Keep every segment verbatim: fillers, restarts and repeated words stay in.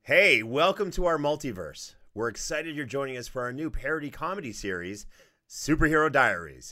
Hey, welcome to our multiverse. We're excited you're joining us for our new parody comedy series, Superhero Diaries.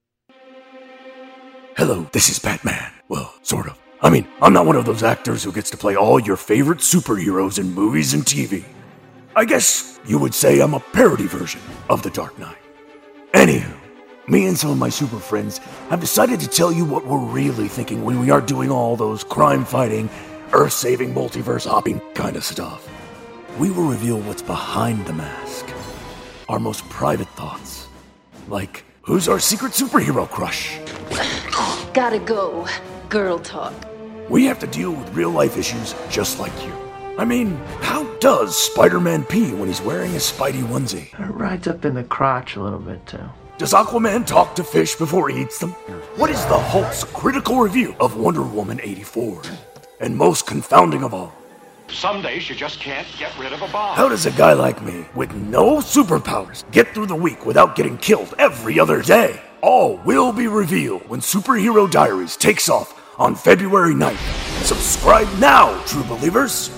Hello, this is Batman. Well, sort of. I mean, I'm not one of those actors who gets to play all your favorite superheroes in movies and T V. I guess you would say I'm a parody version of The Dark Knight. Anywho, me and some of my super friends have decided to tell you what we're really thinking when we aren't doing all those crime-fighting, earth-saving, multiverse-hopping kind of stuff. We will reveal what's behind the mask. Our most private thoughts. Like, who's our secret superhero crush? Gotta go. Girl talk. We have to deal with real-life issues just like you. I mean, how does Spider-Man pee when he's wearing his Spidey onesie? It rides up in the crotch a little bit, too. Does Aquaman talk to fish before he eats them? What is the Hulk's critical review of Wonder Woman eighty-four? And most confounding of all, some days you just can't get rid of a bomb. how does a guy like me, with no superpowers, get through the week without getting killed every other day? All will be revealed when Superhero Diaries takes off on February ninth. Subscribe now, true believers!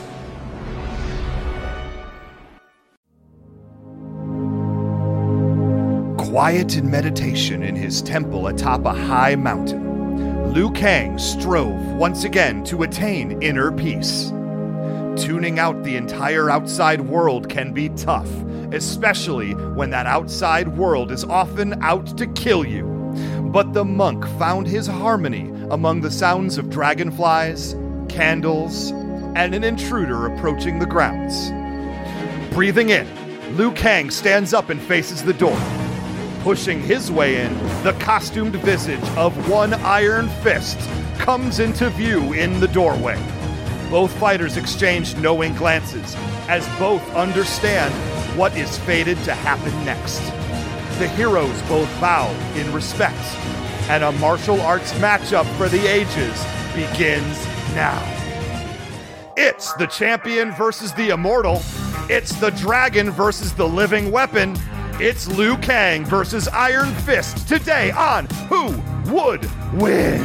Quiet in meditation in his temple atop a high mountain, Liu Kang strove once again to attain inner peace. Tuning out the entire outside world can be tough, especially when that outside world is often out to kill you. But the monk found his harmony among the sounds of dragonflies, candles, and an intruder approaching the grounds. Breathing in, Liu Kang stands up and faces the door. Pushing his way in, the costumed visage of one Iron Fist comes into view in the doorway. Both fighters exchange knowing glances, as both understand what is fated to happen next. The heroes both bow in respect, and a martial arts matchup for the ages begins now. It's the champion versus the immortal. It's the dragon versus the living weapon. It's Liu Kang versus Iron Fist today on Who Would Win?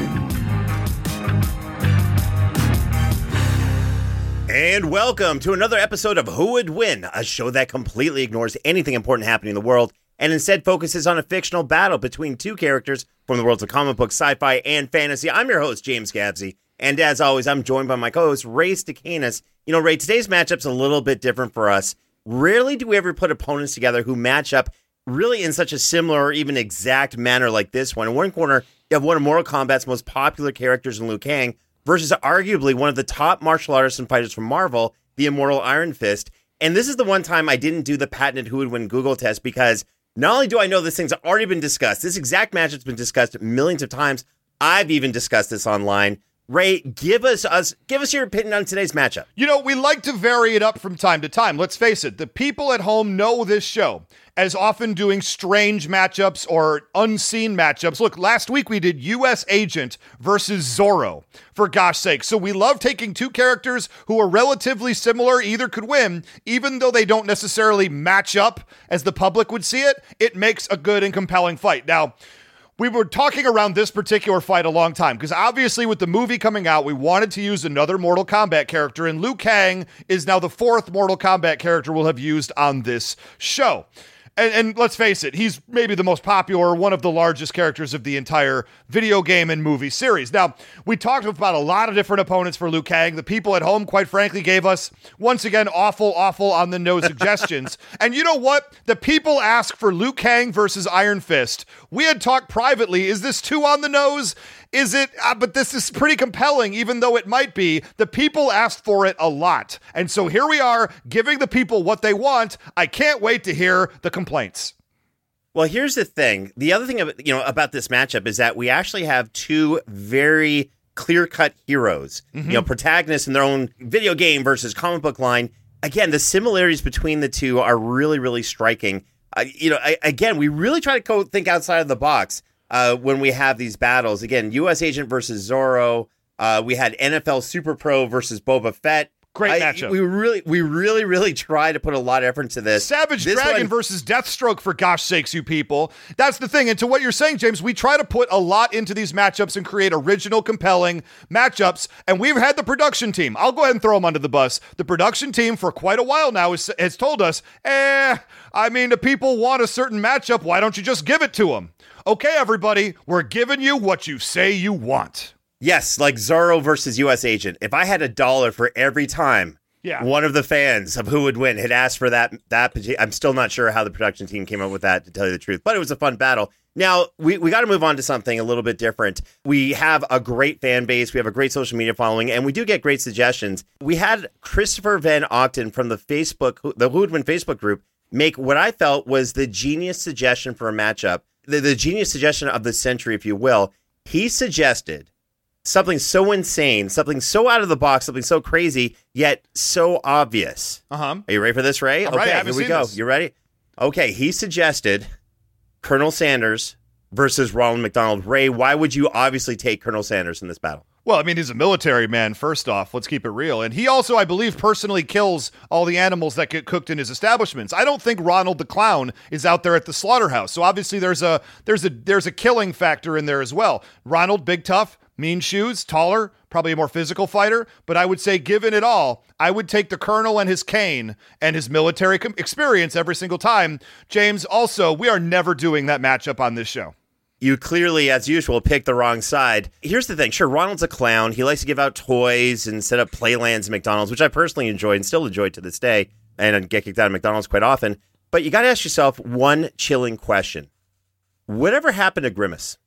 And welcome to another episode of Who Would Win, a show that completely ignores anything important happening in the world and instead focuses on a fictional battle between two characters from the worlds of comic books, sci-fi, and fantasy. I'm your host, James Gabsey, and as always, I'm joined by my co-host, Ray Stacanis. You know, Ray, today's matchup's a little bit different for us. Rarely do we ever put opponents together who match up really in such a similar or even exact manner like this one. In one corner, you have one of Mortal Kombat's most popular characters in Liu Kang versus arguably one of the top martial artists and fighters from Marvel, the immortal Iron Fist. And this is the one time I didn't do the patented Who Would Win Google test because not only do I know this thing's already been discussed, this exact matchup's been discussed millions of times. I've even discussed this online. Ray, give us us give us your opinion on today's matchup. You know, we like to vary it up from time to time. Let's face it, the people at home know this show as often doing strange matchups or unseen matchups. Look, last week we did U S Agent versus Zorro, for gosh sake. So we love taking two characters who are relatively similar, either could win, even though they don't necessarily match up as the public would see it. It makes a good and compelling fight. Now, we were talking around this particular fight a long time because obviously with the movie coming out, we wanted to use another Mortal Kombat character, and Liu Kang is now the fourth Mortal Kombat character we'll have used on this show. And, and let's face it, he's maybe the most popular, one of the largest characters of the entire video game and movie series. Now, we talked about a lot of different opponents for Liu Kang. The people at home, quite frankly, gave us, once again, awful, awful on-the-nose suggestions. And you know what? The people asked for Liu Kang versus Iron Fist. We had talked privately, is this too on the nose? Is it? Uh, but this is pretty compelling, even though it might be. The people asked for it a lot. And so here we are, giving the people what they want. I can't wait to hear the complaints. Well, here's the thing. The other thing about, you know, about this matchup is that we actually have two very clear-cut heroes, mm-hmm. you know, protagonists in their own video game versus comic book line. Again, the similarities between the two are really, really striking. Uh, you know, I, again, we really try to go think outside of the box. Uh, when we have these battles. Again, U S Agent versus Zorro. Uh, we had N F L Super Pro versus Boba Fett. Great I, matchup. We really, we really, really try to put a lot of effort into this. Savage This Dragon one- versus Deathstroke, for gosh sakes, you people. That's the thing. And to what you're saying, James, we try to put a lot into these matchups and create original, compelling matchups. And we've had the production team. I'll go ahead and throw them under the bus. The production team for quite a while now has, has told us, eh, I mean, the people want a certain matchup. Why don't you just give it to them? Okay, everybody, we're giving you what you say you want. Yes, like Zorro versus U S Agent. If I had a dollar for every time Yeah. one of the fans of Who Would Win had asked for that, that parti- I'm still not sure how the production team came up with that, to tell you the truth, but it was a fun battle. Now, we, we got to move on to something a little bit different. We have a great fan base. We have a great social media following, and we do get great suggestions. We had Christopher Van Octon from the Facebook, the Who Would Win Facebook group, make what I felt was the genius suggestion for a matchup, the, the genius suggestion of the century, if you will. He suggested something so insane, something so out of the box, something so crazy, yet so obvious. Uh-huh. Are you ready for this, Ray? I'm okay, ready. I here haven't we seen go. this. You ready? Okay, he suggested Colonel Sanders versus Ronald McDonald. Ray, why would you obviously take Colonel Sanders in this battle? Well, I mean, he's a military man, first off. Let's keep it real. And he also, I believe, personally kills all the animals that get cooked in his establishments. I don't think Ronald the Clown is out there at the slaughterhouse. So obviously there's a there's a there's a killing factor in there as well. Ronald, big tough, mean shoes, taller, probably a more physical fighter. But I would say, given it all, I would take the Colonel and his cane and his military com- experience every single time. James, also, we are never doing that matchup on this show. You clearly, as usual, picked the wrong side. Here's the thing. Sure, Ronald's a clown. He likes to give out toys and set up playlands at McDonald's, which I personally enjoy and still enjoy to this day, and I get kicked out of McDonald's quite often. But you got to ask yourself one chilling question. Whatever happened to Grimace?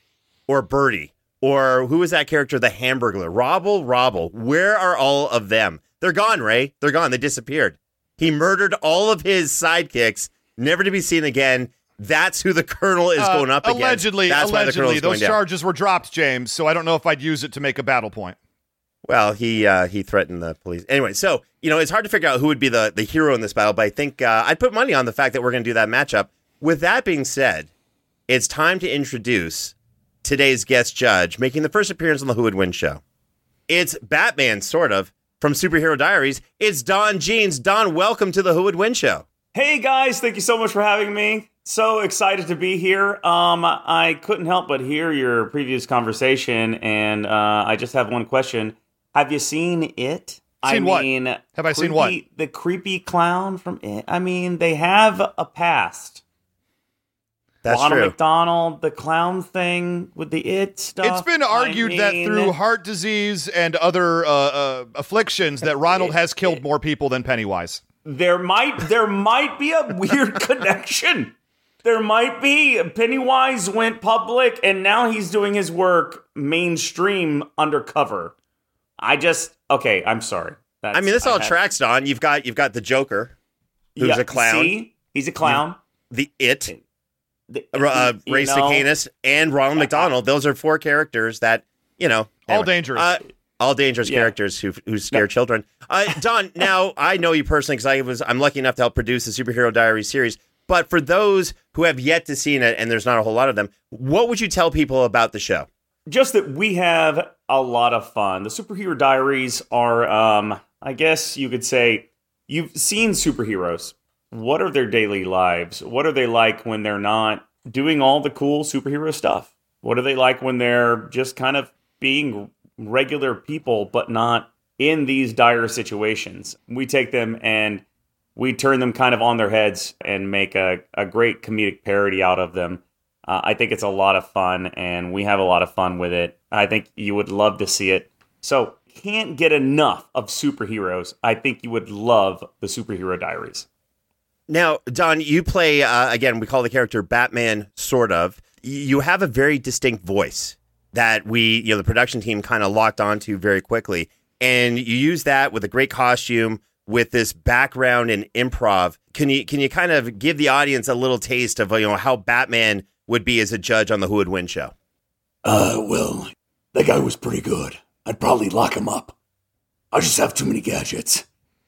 Or Birdie? Or who was that character, the Hamburglar? Robble, Robble. Where are all of them? They're gone, Ray. They're gone. They disappeared. He murdered all of his sidekicks, never to be seen again. That's who the Colonel is going up uh, against. Allegedly, That's why the Colonel allegedly, is going those down. charges were dropped, James, so I don't know if I'd use it to make a battle point. Well, he uh, he threatened the police. Anyway, so, you know, it's hard to figure out who would be the, the hero in this battle, but I think uh, I'd put money on the fact that we're going to do that matchup. With that being said, it's time to introduce today's guest judge, making the first appearance on the Who Would Win show. It's Batman, sort of, from Superhero Diaries. It's Don Jeans. Don, welcome to the Who Would Win show. Hey guys, thank you so much for having me. So excited to be here. Um, I couldn't help but hear your previous conversation, and uh, I just have one question. Have you seen It? Seen I what? mean, Have I seen creepy- what? The creepy clown from It. I mean, they have a past. That's Ronald true. McDonald, the clown thing with the It stuff. It's been argued I that mean, through heart disease and other uh, uh, afflictions that Ronald has killed more people than Pennywise. There might there might be a weird connection. There might be. Pennywise went public, and now he's doing his work mainstream undercover. I just okay. I'm sorry. That's, I mean, this all had- tracks, Don. You've got you've got the Joker, who's Yeah, a clown. See? He's a clown. The It, The- uh, you Ray know, Stacanis, and Ronald McDonald. Those are four characters that, you know. All dangerous. Uh, all dangerous Yeah. characters who who scare children. Uh, Don, now, I know you personally because I was I'm lucky enough to help produce the Superhero Diaries series. But for those who have yet to see it, and there's not a whole lot of them, what would you tell people about the show? Just that we have a lot of fun. The Superhero Diaries are, um, I guess you could say, you've seen superheroes. What are their daily lives? What are they like when they're not doing all the cool superhero stuff? What are they like when they're just kind of being regular people, but not in these dire situations? We take them and we turn them kind of on their heads and make a, a great comedic parody out of them. Uh, I think it's a lot of fun, and we have a lot of fun with it. I think you would love to see it. So, can't get enough of superheroes. I think you would love the Superhero Diaries. Now, Don, you play, uh, again, we call the character Batman, sort of. You have a very distinct voice that we, you know, the production team kind of locked onto very quickly. And you use that with a great costume, with this background in improv. Can you can you kind of give the audience a little taste of, you know, how Batman would be as a judge on the Who Would Win show? Uh, well, that guy was pretty good. I'd probably lock him up. I just have too many gadgets.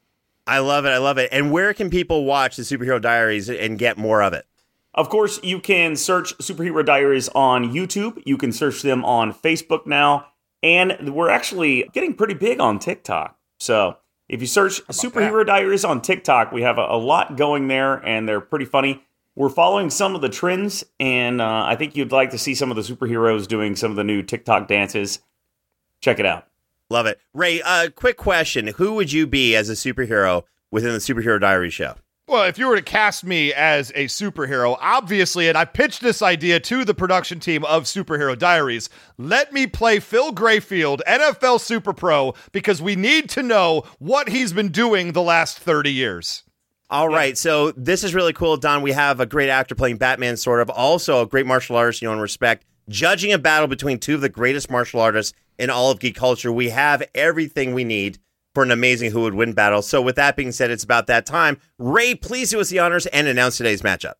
I love it. I love it. And where can people watch the Superhero Diaries and get more of it? Of course, you can search Superhero Diaries on YouTube. You can search them on Facebook now. And we're actually getting pretty big on TikTok. So If you search Superhero Diaries on TikTok, we have a, a lot going there, and they're pretty funny. We're following some of the trends, and uh, I think you'd like to see some of the superheroes doing some of the new TikTok dances. Check it out. Love it. Ray, uh, quick question. Who would you be as a superhero within the Superhero Diaries show? Well, if you were to cast me as a superhero, obviously, and I pitched this idea to the production team of Superhero Diaries, let me play Phil Grayfield, N F L Super Pro, because we need to know what he's been doing the last thirty years. All right, so this is really cool, Don. We have a great actor playing Batman, sort of. Also, a great martial artist you know and respect. Judging a battle between two of the greatest martial artists in all of geek culture. We have everything we need for an amazing Who Would Win battle. So with that being said, it's about that time. Ray, please do us the honors and announce today's matchup.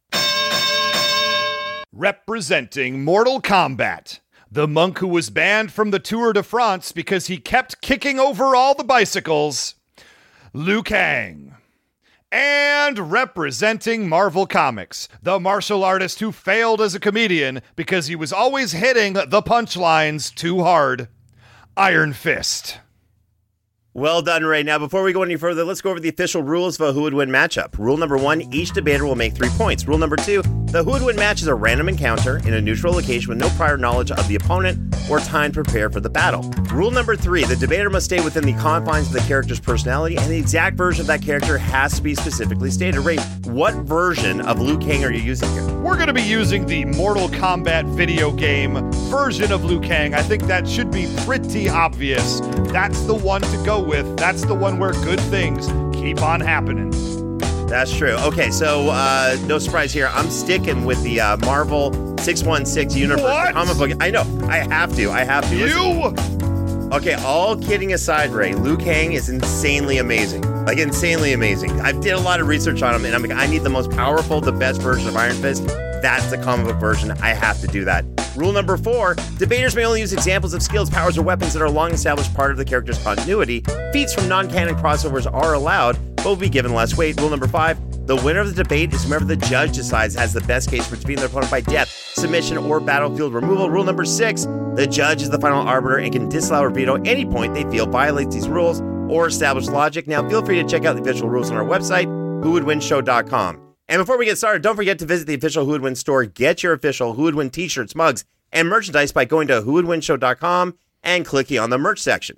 Representing Mortal Kombat, the monk who was banned from the Tour de France because he kept kicking over all the bicycles, Liu Kang. And representing Marvel Comics, the martial artist who failed as a comedian because he was always hitting the punchlines too hard, Iron Fist. Well done, Ray. Now, before we go any further, let's go over the official rules of a Who Would Win matchup. Rule number one, each debater will make three points. Rule number two, the Who Would Win match is a random encounter in a neutral location with no prior knowledge of the opponent or time to prepare for the battle. Rule number three, the debater must stay within the confines of the character's personality, and the exact version of that character has to be specifically stated. Ray, what version of Liu Kang are you using here? We're going to be using the Mortal Kombat video game version of Liu Kang. I think that should be pretty obvious. That's the one to go with. That's the one where good things keep on happening. That's true. Okay, so uh, no surprise here. I'm sticking with the uh, Marvel six one six universe. What? Comic book. I know. I have to. I have to. You? Listen. Okay, all kidding aside, Ray, Liu Kang is insanely amazing. Like, insanely amazing. I did a lot of research on him, and I'm like, I need the most powerful, the best version of Iron Fist. That's the comic book version. I have to do that. Rule number four, debaters may only use examples of skills, powers, or weapons that are a long-established part of the character's continuity. Feats from non-canon crossovers are allowed, but will be given less weight. Rule number five, the winner of the debate is whomever the judge decides has the best case for defeating their opponent by death, submission, or battlefield removal. Rule number six, the judge is the final arbiter and can disallow or veto any point they feel violates these rules or established logic. Now, feel free to check out the official rules on our website, who would win show dot com. And before we get started, don't forget to visit the official Who Would Win store. Get your official Who Would Win t-shirts, mugs, and merchandise by going to who would win show dot com and clicking on the merch section.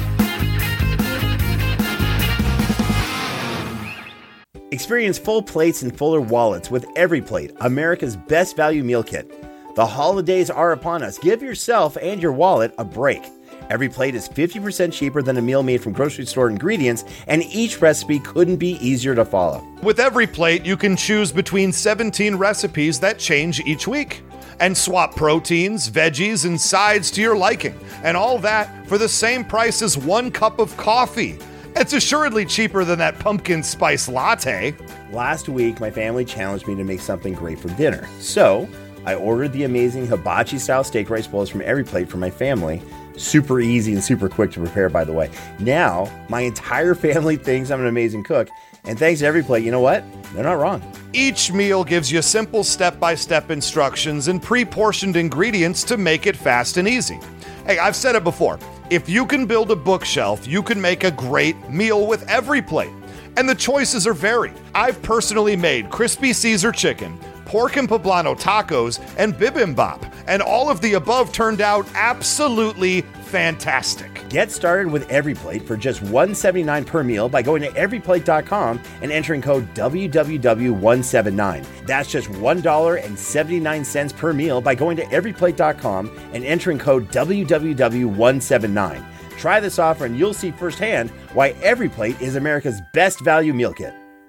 Experience full plates and fuller wallets with Every Plate, America's best value meal kit. The holidays are upon us. Give yourself and your wallet a break. Every Plate is fifty percent cheaper than a meal made from grocery store ingredients, and each recipe couldn't be easier to follow. With Every Plate, you can choose between seventeen recipes that change each week, and swap proteins, veggies, and sides to your liking, and all that for the same price as one cup of coffee. It's assuredly cheaper than that pumpkin spice latte. Last week, my family challenged me to make something great for dinner, so I ordered the amazing hibachi-style steak rice bowls from Every Plate for my family. Super easy and super quick to prepare, by the way. Now, my entire family thinks I'm an amazing cook, and thanks to Every Plate, you know what? They're not wrong. Each meal gives you simple step-by-step instructions and pre-portioned ingredients to make it fast and easy. Hey, I've said it before. If you can build a bookshelf, you can make a great meal with Every Plate. And the choices are varied. I've personally made crispy Caesar chicken, pork and poblano tacos, and bibimbap, and all of the above turned out absolutely fantastic. Get started with Every Plate for just one dollar and seventy-nine cents per meal by going to every plate dot com and entering code W W W one seventy-nine. That's just one dollar and seventy-nine cents per meal by going to every plate dot com and entering code W W W one seventy-nine. Try this offer and you'll see firsthand why Every Plate is America's best value meal kit.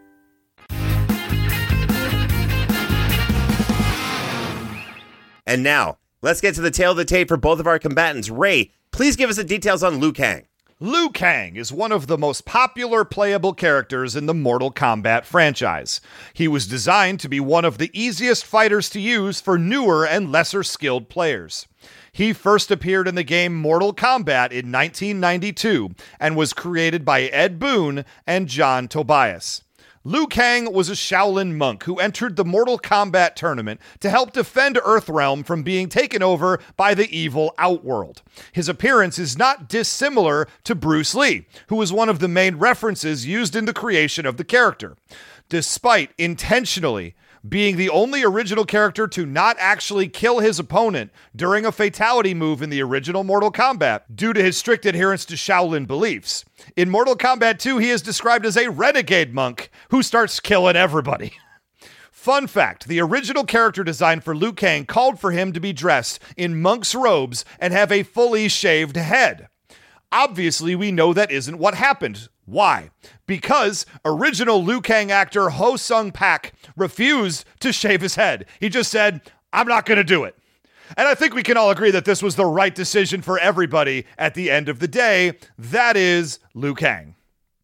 And now, let's get to the tail of the tape for both of our combatants. Ray, please give us the details on Liu Kang. Liu Kang is one of the most popular playable characters in the Mortal Kombat franchise. He was designed to be one of the easiest fighters to use for newer and lesser skilled players. He first appeared in the game Mortal Kombat in nineteen ninety-two and was created by Ed Boon and John Tobias. Liu Kang was a Shaolin monk who entered the Mortal Kombat tournament to help defend Earthrealm from being taken over by the evil Outworld. His appearance is not dissimilar to Bruce Lee, who was one of the main references used in the creation of the character. Despite intentionally being the only original character to not actually kill his opponent during a fatality move in the original Mortal Kombat due to his strict adherence to Shaolin beliefs. In Mortal Kombat two, he is described as a renegade monk who starts killing everybody. Fun fact, the original character design for Liu Kang called for him to be dressed in monk's robes and have a fully shaved head. Obviously, we know that isn't what happened. Why? Because original Liu Kang actor Ho Sung Pak refused to shave his head. He just said, I'm not going to do it. And I think we can all agree that this was the right decision for everybody at the end of the day. That is Liu Kang.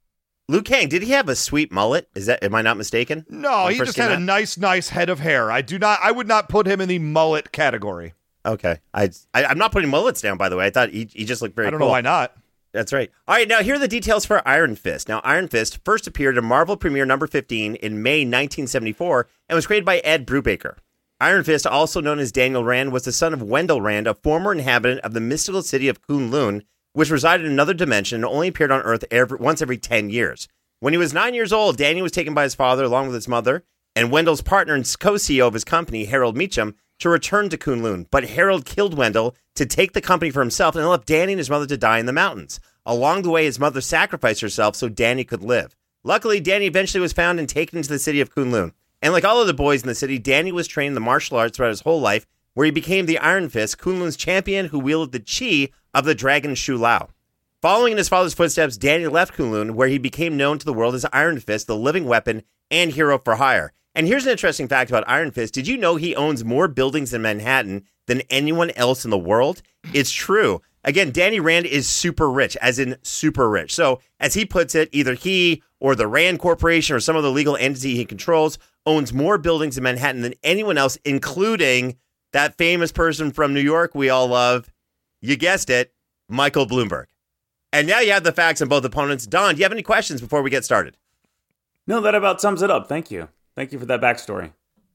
Liu Kang, did he have a sweet mullet? Is that, am I not mistaken? No, he just had a nice, nice head of hair. I do not, I would not put him in the mullet category. Okay. I, I, I'm not putting mullets down, by the way. I thought he, he just looked very cool. I don't cool. know why not. That's right. All right, now here are the details for Iron Fist. Now, Iron Fist first appeared in Marvel Premiere number fifteen in May nineteen seventy-four and was created by Ed Brubaker. Iron Fist, also known as Daniel Rand, was the son of Wendell Rand, a former inhabitant of the mystical city of Kunlun, which resided in another dimension and only appeared on Earth every, once every ten years. When he was nine years old, Daniel was taken by his father along with his mother and Wendell's partner and co-C E O of his company, Harold Meacham, to return to Kunlun. But Harold killed Wendell to take the company for himself and left Danny and his mother to die in the mountains. Along the way, his mother sacrificed herself so Danny could live. Luckily, Danny eventually was found and taken into the city of Kunlun. And like all of the boys in the city, Danny was trained in the martial arts throughout his whole life, where he became the Iron Fist, Kunlun's champion who wielded the chi of the dragon Shu Lao. Following in his father's footsteps, Danny left Kunlun, where he became known to the world as Iron Fist, the living weapon and hero for hire. And here's an interesting fact about Iron Fist. Did you know he owns more buildings in Manhattan than anyone else in the world? It's true. Again, Danny Rand is super rich, as in super rich. So, as he puts it, either he or the Rand Corporation or some other legal entity he controls owns more buildings in Manhattan than anyone else, including that famous person from New York we all love. You guessed it, Michael Bloomberg. And now you have the facts on both opponents. Don, do you have any questions before we get started? No, that about sums it up. Thank you. Thank you for that backstory.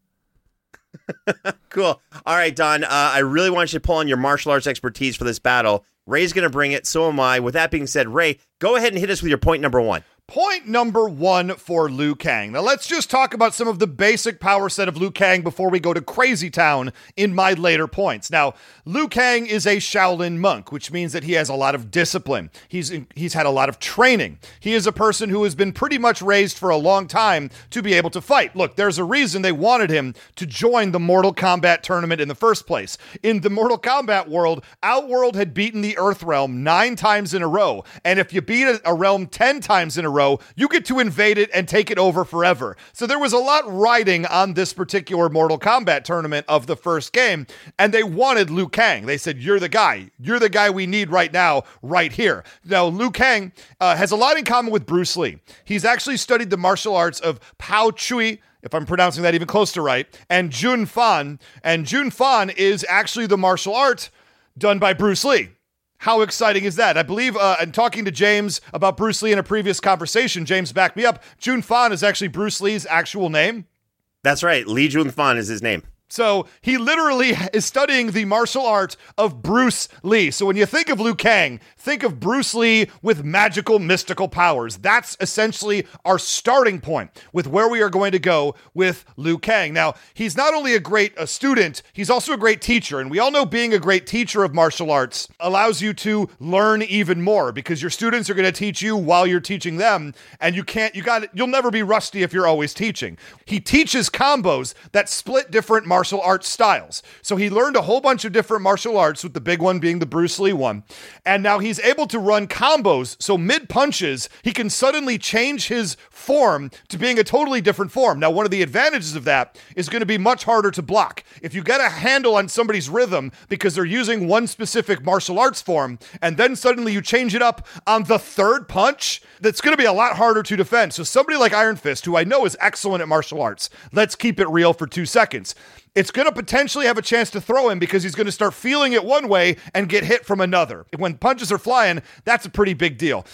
Cool. All right, Don, uh, I really want you to pull on your martial arts expertise for this battle. Ray's going to bring it, so am I. With that being said, Ray, go ahead and hit us with your point number one. Point number one for Liu Kang. Now let's just talk about some of the basic power set of Liu Kang before we go to Crazy Town in my later points. Now, Liu Kang is a Shaolin monk, which means that he has a lot of discipline. He's he's had a lot of training. He is a person who has been pretty much raised for a long time to be able to fight. Look, there's a reason they wanted him to join the Mortal Kombat tournament in the first place. In the Mortal Kombat world, Outworld had beaten the Earthrealm nine times in a row, and if you beat a, a realm ten times in a row, you get to invade it and take it over forever. So there was a lot riding on this particular Mortal Kombat tournament of the first game, and they wanted Liu Kang. They said, you're the guy. You're the guy we need right now, right here. Now, Liu Kang uh, has a lot in common with Bruce Lee. He's actually studied the martial arts of Pao Chui, if I'm pronouncing that even close to right, and Jun Fan. And Jun Fan is actually the martial art done by Bruce Lee. How exciting is that? I believe, uh, and talking to James about Bruce Lee in a previous conversation, James backed me up. Jun Fan is actually Bruce Lee's actual name. That's right. Lee Jun Fan is his name. So he literally is studying the martial art of Bruce Lee. So when you think of Liu Kang, think of Bruce Lee with magical, mystical powers. That's essentially our starting point with where we are going to go with Liu Kang. Now, he's not only a great a student, he's also a great teacher. And we all know being a great teacher of martial arts allows you to learn even more because your students are going to teach you while you're teaching them. And you can't, you got, you'll never be rusty if you're always teaching. He teaches combos that split different martial martial arts styles. So he learned a whole bunch of different martial arts, with the big one being the Bruce Lee one. And now he's able to run combos. So mid punches, he can suddenly change his form to being a totally different form. Now, one of the advantages of that is going to be much harder to block. If you get a handle on somebody's rhythm because they're using one specific martial arts form, and then suddenly you change it up on the third punch, that's going to be a lot harder to defend. So somebody like Iron Fist, who I know is excellent at martial arts, let's keep it real for two seconds. It's going to potentially have a chance to throw him because he's going to start feeling it one way and get hit from another. When punches are flying, that's a pretty big deal.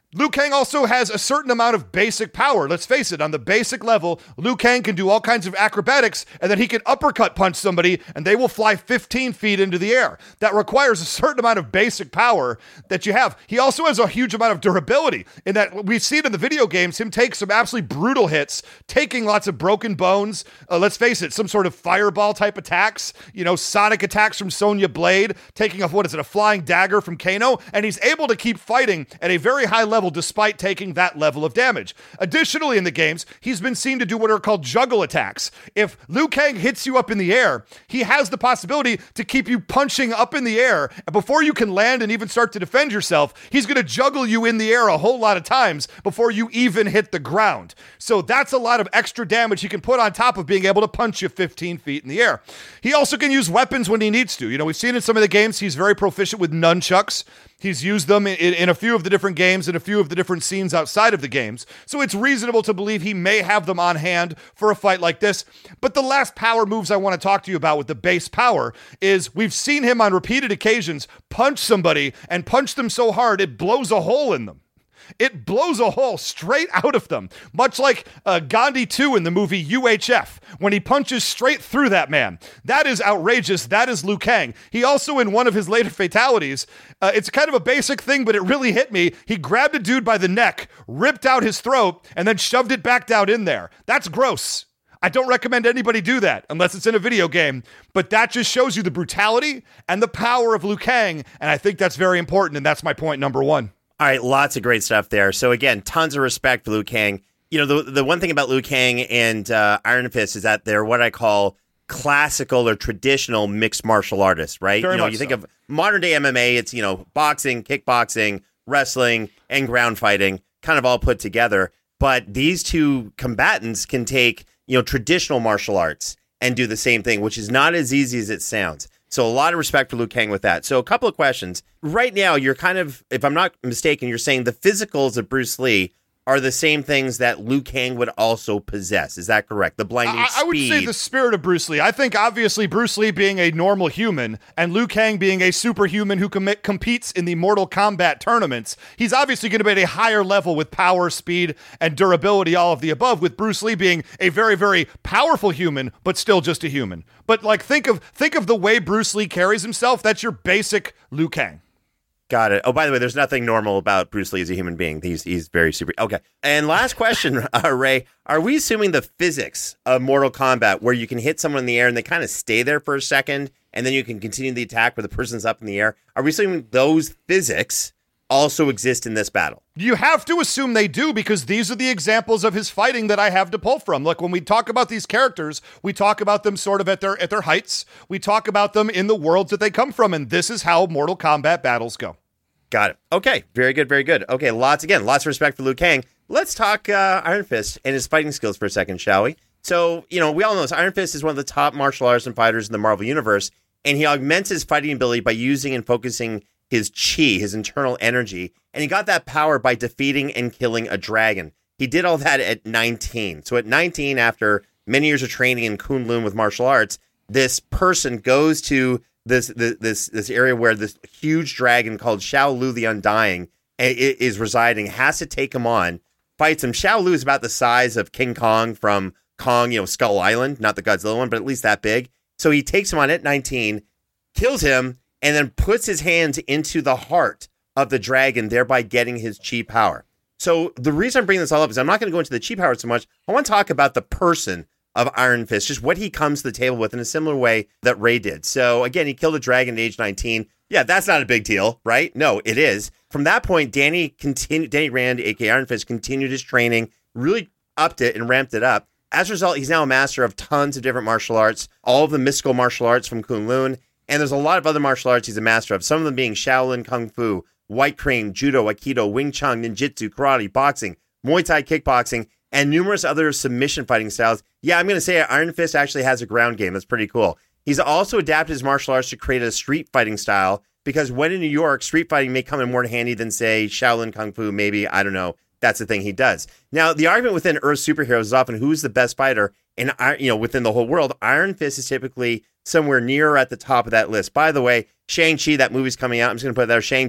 Liu Kang also has a certain amount of basic power. Let's face it, on the basic level, Liu Kang can do all kinds of acrobatics, and then he can uppercut punch somebody, and they will fly fifteen feet into the air. That requires a certain amount of basic power that you have. He also has a huge amount of durability, in that we've seen in the video games him take some absolutely brutal hits, taking lots of broken bones. Uh, let's face it, some sort of fireball type attacks, you know, sonic attacks from Sonya Blade, taking off, what is it, a flying dagger from Kano, and he's able to keep fighting at a very high level despite taking that level of damage. Additionally, in the games, he's been seen to do what are called juggle attacks. If Liu Kang hits you up in the air, he has the possibility to keep you punching up in the air, and before you can land and even start to defend yourself, he's going to juggle you in the air a whole lot of times before you even hit the ground. So that's a lot of extra damage he can put on top of being able to punch you fifteen feet in the air. He also can use weapons when he needs to. You know, we've seen in some of the games he's very proficient with nunchucks. He's used them in, in a few of the different games and a few of the different scenes outside of the games. So it's reasonable to believe he may have them on hand for a fight like this. But the last power moves I want to talk to you about with the base power is we've seen him on repeated occasions punch somebody and punch them so hard it blows a hole in them. It blows a hole straight out of them, much like uh, Gandhi two in the movie U H F, when he punches straight through that man. That is outrageous. That is Liu Kang. He also, in one of his later fatalities, uh, it's kind of a basic thing, but it really hit me. He grabbed a dude by the neck, ripped out his throat, and then shoved it back down in there. That's gross. I don't recommend anybody do that unless it's in a video game, but that just shows you the brutality and the power of Liu Kang, and I think that's very important, and that's my point number one. All right, lots of great stuff there. So again, tons of respect for Liu Kang. You know, the the one thing about Liu Kang and uh, Iron Fist is that they're what I call classical or traditional mixed martial artists, right? Very you know, much you think so. of modern day M M A, it's, you know, boxing, kickboxing, wrestling, and ground fighting, kind of all put together. But these two combatants can take, you know, traditional martial arts and do the same thing, which is not as easy as it sounds. So a lot of respect for Liu Kang with that. So a couple of questions. Right now, you're kind of, if I'm not mistaken, you're saying the physicals of Bruce Lee are the same things that Liu Kang would also possess. Is that correct? The blinding I, speed. I would say the spirit of Bruce Lee. I think obviously Bruce Lee being a normal human and Liu Kang being a superhuman who com- competes in the Mortal Kombat tournaments, he's obviously going to be at a higher level with power, speed, and durability, all of the above, with Bruce Lee being a very, very powerful human, but still just a human. But like, think of think of the way Bruce Lee carries himself. That's your basic Liu Kang. Got it. Oh, by the way, there's nothing normal about Bruce Lee as a human being. He's he's very super. Okay. And last question, uh, Ray, are we assuming the physics of Mortal Kombat where you can hit someone in the air and they kind of stay there for a second and then you can continue the attack where the person's up in the air? Are we assuming those physics also exist in this battle? You have to assume they do, because these are the examples of his fighting that I have to pull from. Look, when we talk about these characters, we talk about them sort of at their at their heights. We talk about them in the worlds that they come from, and this is how Mortal Kombat battles go. Got it. Okay. Very good. Very good. Okay. Lots, again, lots of respect for Liu Kang. Let's talk uh, Iron Fist and his fighting skills for a second, shall we? So, you know, we all know this. Iron Fist is one of the top martial artists and fighters in the Marvel Universe, and he augments his fighting ability by using and focusing his chi, his internal energy, and he got that power by defeating and killing a dragon. He did all that at nineteen. So at nineteen, after many years of training in Kunlun with martial arts, this person goes to this this this area where this huge dragon called Shao Lu the Undying is residing, has to take him on, fights him. Shao Lu is about the size of King Kong from Kong, you know, Skull Island, not the Godzilla one, but at least that big. So he takes him on at nineteen, kills him, and then puts his hands into the heart of the dragon, thereby getting his chi power. So the reason I'm bringing this all up is I'm not going to go into the chi power so much. I want to talk about the person of Iron Fist, just what he comes to the table with in a similar way that Ray did. So again, he killed a dragon at age nineteen. Yeah, that's not a big deal, right? No, it is. From that point, Danny continued, Danny Rand, aka Iron Fist, continued his training, really upped it and ramped it up. As a result, he's now a master of tons of different martial arts, all of the mystical martial arts from Kunlun, and there's a lot of other martial arts he's a master of, some of them being Shaolin Kung Fu, White Crane, Judo, Aikido, Wing Chun, Ninjutsu, Karate, Boxing, Muay Thai Kickboxing, and numerous other submission fighting styles. Yeah, I'm going to say Iron Fist actually has a ground game. That's pretty cool. He's also adapted his martial arts to create a street fighting style, because when in New York, street fighting may come in more handy than, say, Shaolin Kung Fu, maybe, I don't know. That's the thing he does. Now, the argument within Earth superheroes is often who's the best fighter, and you know, within the whole world, Iron Fist is typically somewhere near at the top of that list. By the way, Shang-Chi, that movie's coming out. I'm just going to put it there. Shang-Chi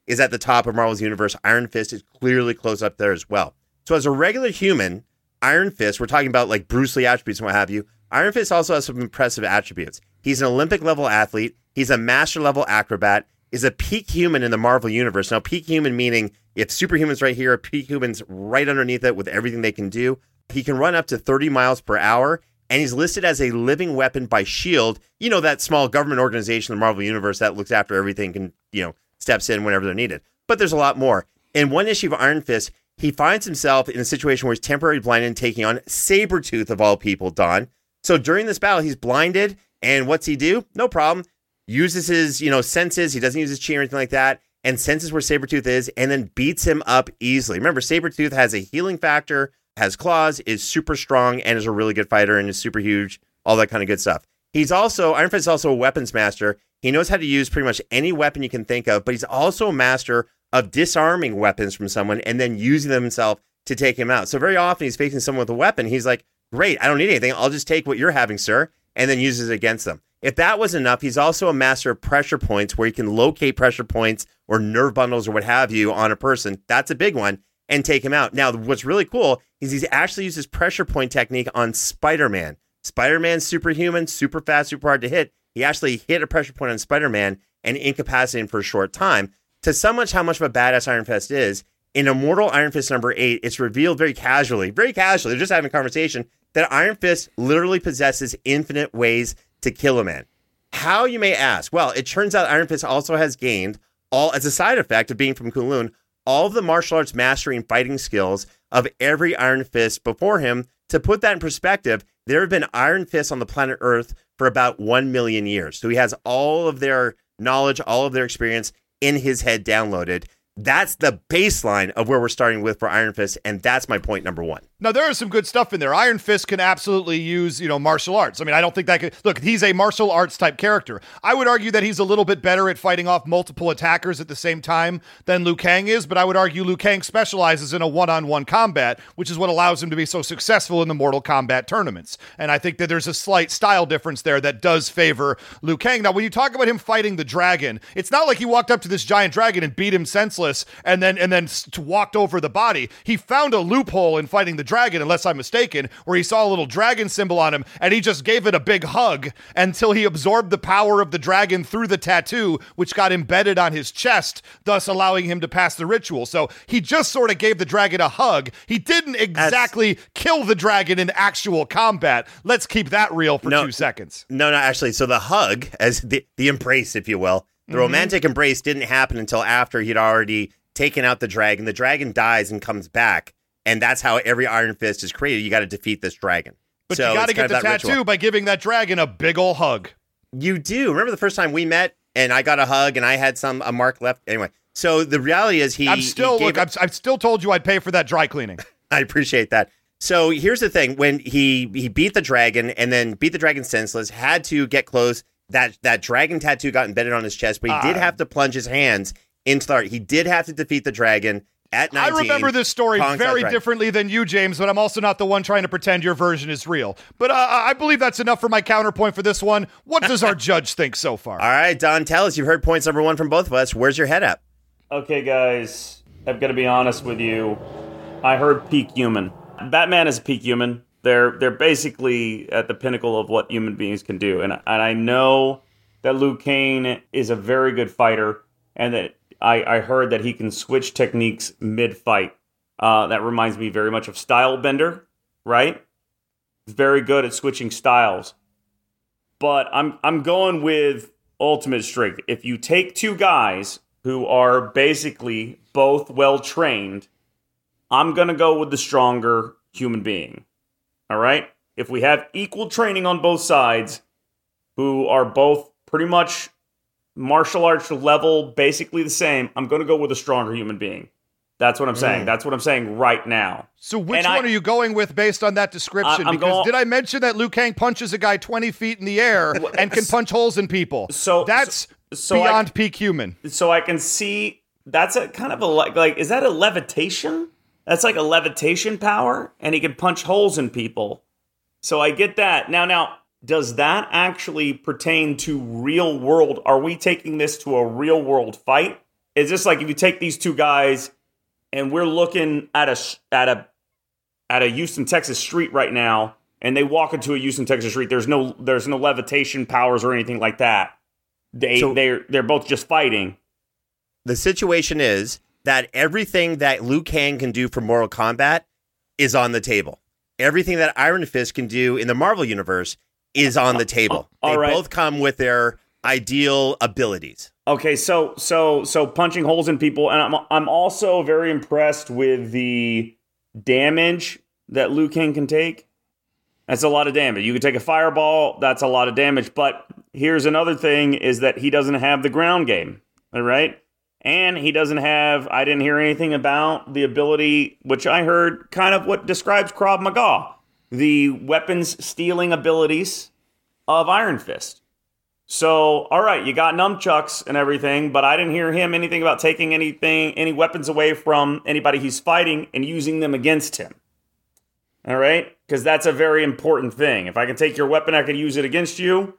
is at the top of Marvel's universe. Iron Fist is clearly close up there as well. So as a regular human, Iron Fist, we're talking about like Bruce Lee attributes and what have you. Iron Fist also has some impressive attributes. He's an Olympic level athlete. He's a master level acrobat. Is a peak human in the Marvel universe. Now, peak human meaning if superhumans right here, peak humans right underneath it with everything they can do. He can run up to thirty miles per hour, and he's listed as a living weapon by S H I E L D. You know, that small government organization in the Marvel universe that looks after everything and, you know, steps in whenever they're needed. But there's a lot more. In one issue of Iron Fist, he finds himself in a situation where he's temporarily blinded and taking on Sabretooth of all people, Don. So during this battle, he's blinded, and what's he do? No problem. Uses his, you know, senses. He doesn't use his chi or anything like that, and senses where Sabretooth is, and then beats him up easily. Remember, Sabretooth has a healing factor, has claws, is super strong, and is a really good fighter, and is super huge, all that kind of good stuff. He's also, Iron Fist is also a weapons master. He knows how to use pretty much any weapon you can think of, but he's also a master of disarming weapons from someone and then using them himself to take him out. So very often he's facing someone with a weapon. He's like, great, I don't need anything. I'll just take what you're having, sir, and then uses it against them. If that was enough, he's also a master of pressure points where he can locate pressure points or nerve bundles or what have you on a person. That's a big one, and take him out. Now, what's really cool is he's actually used his pressure point technique on Spider-Man. Spider-Man's superhuman, super fast, super hard to hit. He actually hit a pressure point on Spider-Man and incapacitated him for a short time. To sum much how much of a badass Iron Fist is, in Immortal Iron Fist number eight, it's revealed very casually, very casually, they're just having a conversation, that Iron Fist literally possesses infinite ways to kill a man. How, you may ask? Well, it turns out Iron Fist also has gained, all as a side effect of being from Kunlun, all of the martial arts mastery and fighting skills of every Iron Fist before him. To put that in perspective, there have been Iron Fists on the planet Earth for about one million years. So he has all of their knowledge, all of their experience in his head downloaded. That's the baseline of where we're starting with for Iron Fist, and that's my point number one. Now, there is some good stuff in there. Iron Fist can absolutely use, you know, martial arts. I mean, I don't think that could... Look, he's a martial arts type character. I would argue that he's a little bit better at fighting off multiple attackers at the same time than Liu Kang is, but I would argue Liu Kang specializes in a one-on-one combat, which is what allows him to be so successful in the Mortal Kombat tournaments. And I think that there's a slight style difference there that does favor Liu Kang. Now, when you talk about him fighting the dragon, it's not like he walked up to this giant dragon and beat him senseless and then and then walked over the body. He found a loophole in fighting the dragon, unless I'm mistaken, where he saw a little dragon symbol on him, and he just gave it a big hug until he absorbed the power of the dragon through the tattoo, which got embedded on his chest, thus allowing him to pass the ritual. So he just sort of gave the dragon a hug. He didn't exactly That's... kill the dragon in actual combat. Let's keep that real for no, two seconds. No, no, actually, so the hug, as the, the embrace, if you will, the mm-hmm. romantic embrace didn't happen until after he'd already taken out the dragon. The dragon dies and comes back. And that's how every Iron Fist is created. You got to defeat this dragon. But so you got to get the tattoo ritual. By giving that dragon a big ol' hug. You do. Remember the first time we met and I got a hug and I had some a mark left? Anyway, so the reality is he... I'm still, he look, I've, I've still told you I'd pay for that dry cleaning. I appreciate that. So here's the thing. When he, he beat the dragon and then beat the dragon senseless, had to get close, that, that dragon tattoo got embedded on his chest, but he uh, did have to plunge his hands into the heart. He did have to defeat the dragon. At nineteen, I remember this story very differently than you, James, but I'm also not the one trying to pretend your version is real. But uh, I believe that's enough for my counterpoint for this one. What does our judge think so far? All right, Don, tell us. You've heard points number one from both of us. Where's your head at? Okay, guys, I've got to be honest with you. I heard peak human. Batman is a peak human. They're they're basically at the pinnacle of what human beings can do. And, and I know that Liu Kang is a very good fighter, and that I, I heard that he can switch techniques mid-fight. Uh, that reminds me very much of Stylebender, right? He's very good at switching styles. But I'm I'm going with ultimate strength. If you take two guys who are basically both well-trained, I'm going to go with the stronger human being. All right? If we have equal training on both sides, who are both pretty much martial arts level, basically the same, I'm going to go with a stronger human being. That's what I'm saying. Mm. That's what I'm saying right now. So which and one I, are you going with based on that description? I, because going, did I mention that Liu Kang punches a guy twenty feet in the air and can punch holes in people? So that's so, so beyond I, peak human. So I can see that's a kind of a like is that a levitation? That's like a levitation power, and he can punch holes in people. So I get that. Now now does that actually pertain to real world? Are we taking this to a real world fight? It's just like if you take these two guys and we're looking at a at a at a Houston, Texas street right now, and they walk into a Houston, Texas street. There's no there's no levitation powers or anything like that. They so, they're they're both just fighting. The situation is that everything that Liu Kang can do for Mortal Kombat is on the table. Everything that Iron Fist can do in the Marvel Universe is on the table. All they right. both come with their ideal abilities. Okay, so so so punching holes in people, and I'm I'm also very impressed with the damage that Liu Kang can take. That's a lot of damage. You can take a fireball, that's a lot of damage. But here's another thing, is that he doesn't have the ground game, all right? And he doesn't have, I didn't hear anything about the ability, which I heard kind of what describes Krav Maga, the weapons stealing abilities of Iron Fist. So, all right, you got nunchucks and everything, but I didn't hear him anything about taking anything, any weapons away from anybody he's fighting and using them against him. All right? Because that's a very important thing. If I can take your weapon, I can use it against you.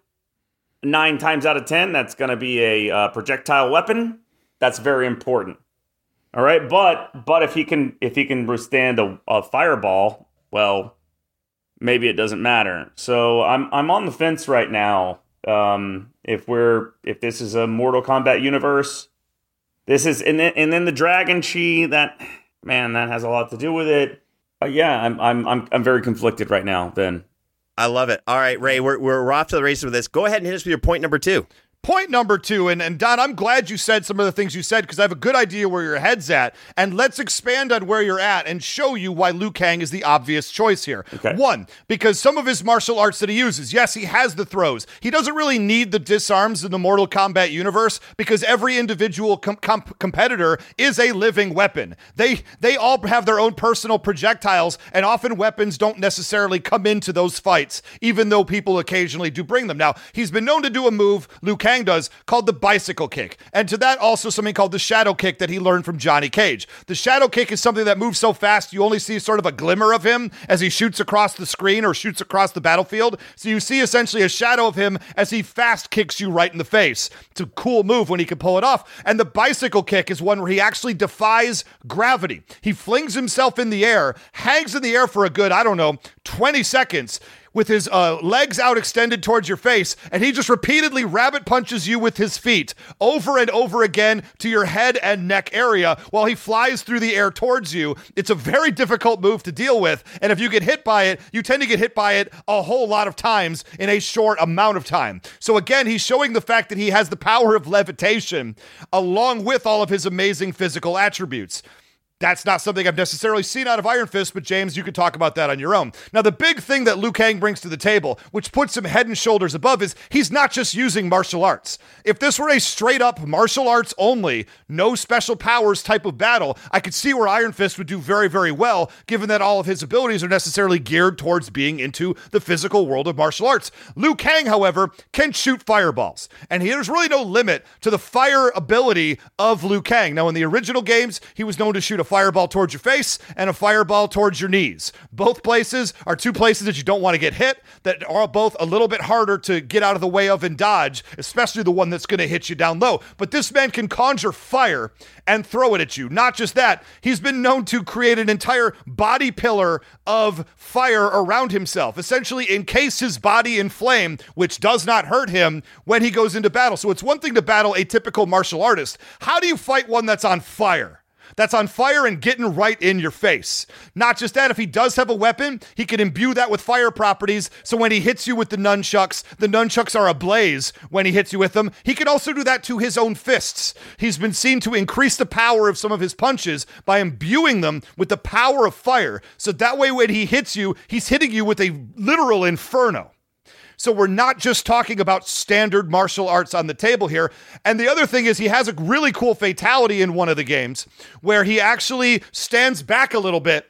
Nine times out of ten, that's going to be a uh, projectile weapon. That's very important. All right, but but if he can if he can withstand a, a fireball, well, maybe it doesn't matter. So I'm I'm on the fence right now. Um, if we're if this is a Mortal Kombat universe, this is and then and then the Dragon Chi, that man, that has a lot to do with it. Uh, yeah, I'm I'm I'm I'm very conflicted right now. Then I love it. All right, Ray, we're we're off to the races with this. Go ahead and hit us with your point number two. Point number two, and, and Don, I'm glad you said some of the things you said because I have a good idea where your head's at, and let's expand on where you're at and show you why Liu Kang is the obvious choice here. Okay. One, because some of his martial arts that he uses, yes, he has the throws. He doesn't really need the disarms in the Mortal Kombat universe because every individual com- com- competitor is a living weapon. They they all have their own personal projectiles, and often weapons don't necessarily come into those fights, even though people occasionally do bring them. Now, he's been known to do a move, Liu Kang does, called the bicycle kick. And to that also something called the shadow kick that he learned from Johnny Cage. The shadow kick is something that moves so fast you only see sort of a glimmer of him as he shoots across the screen or shoots across the battlefield. So you see essentially a shadow of him as he fast kicks you right in the face. It's a cool move when he can pull it off. And the bicycle kick is one where he actually defies gravity. He flings himself in the air, hangs in the air for a good, I don't know, twenty seconds, with his uh, legs out extended towards your face, and he just repeatedly rabbit punches you with his feet over and over again to your head and neck area while he flies through the air towards you. It's a very difficult move to deal with, and if you get hit by it, you tend to get hit by it a whole lot of times in a short amount of time. So again, he's showing the fact that he has the power of levitation along with all of his amazing physical attributes. That's not something I've necessarily seen out of Iron Fist, but James, you can talk about that on your own. Now, the big thing that Liu Kang brings to the table, which puts him head and shoulders above, is he's not just using martial arts. If this were a straight up martial arts only, no special powers type of battle, I could see where Iron Fist would do very, very well, given that all of his abilities are necessarily geared towards being into the physical world of martial arts. Liu Kang, however, can shoot fireballs, and there's really no limit to the fire ability of Liu Kang. Now, in the original games, he was known to shoot a fireball towards your face and a fireball towards your knees. Both places are two places that you don't want to get hit, that are both a little bit harder to get out of the way of and dodge, especially the one that's going to hit you down low. But this man can conjure fire and throw it at you. Not just that, he's been known to create an entire body pillar of fire around himself, essentially encase his body in flame, which does not hurt him when he goes into battle. So it's one thing to battle a typical martial artist. How do you fight one that's on fire? That's on fire and getting right in your face. Not just that, if he does have a weapon, he can imbue that with fire properties, so when he hits you with the nunchucks, the nunchucks are ablaze when he hits you with them. He can also do that to his own fists. He's been seen to increase the power of some of his punches by imbuing them with the power of fire, so that way when he hits you, he's hitting you with a literal inferno. So we're not just talking about standard martial arts on the table here. And the other thing is he has a really cool fatality in one of the games where he actually stands back a little bit,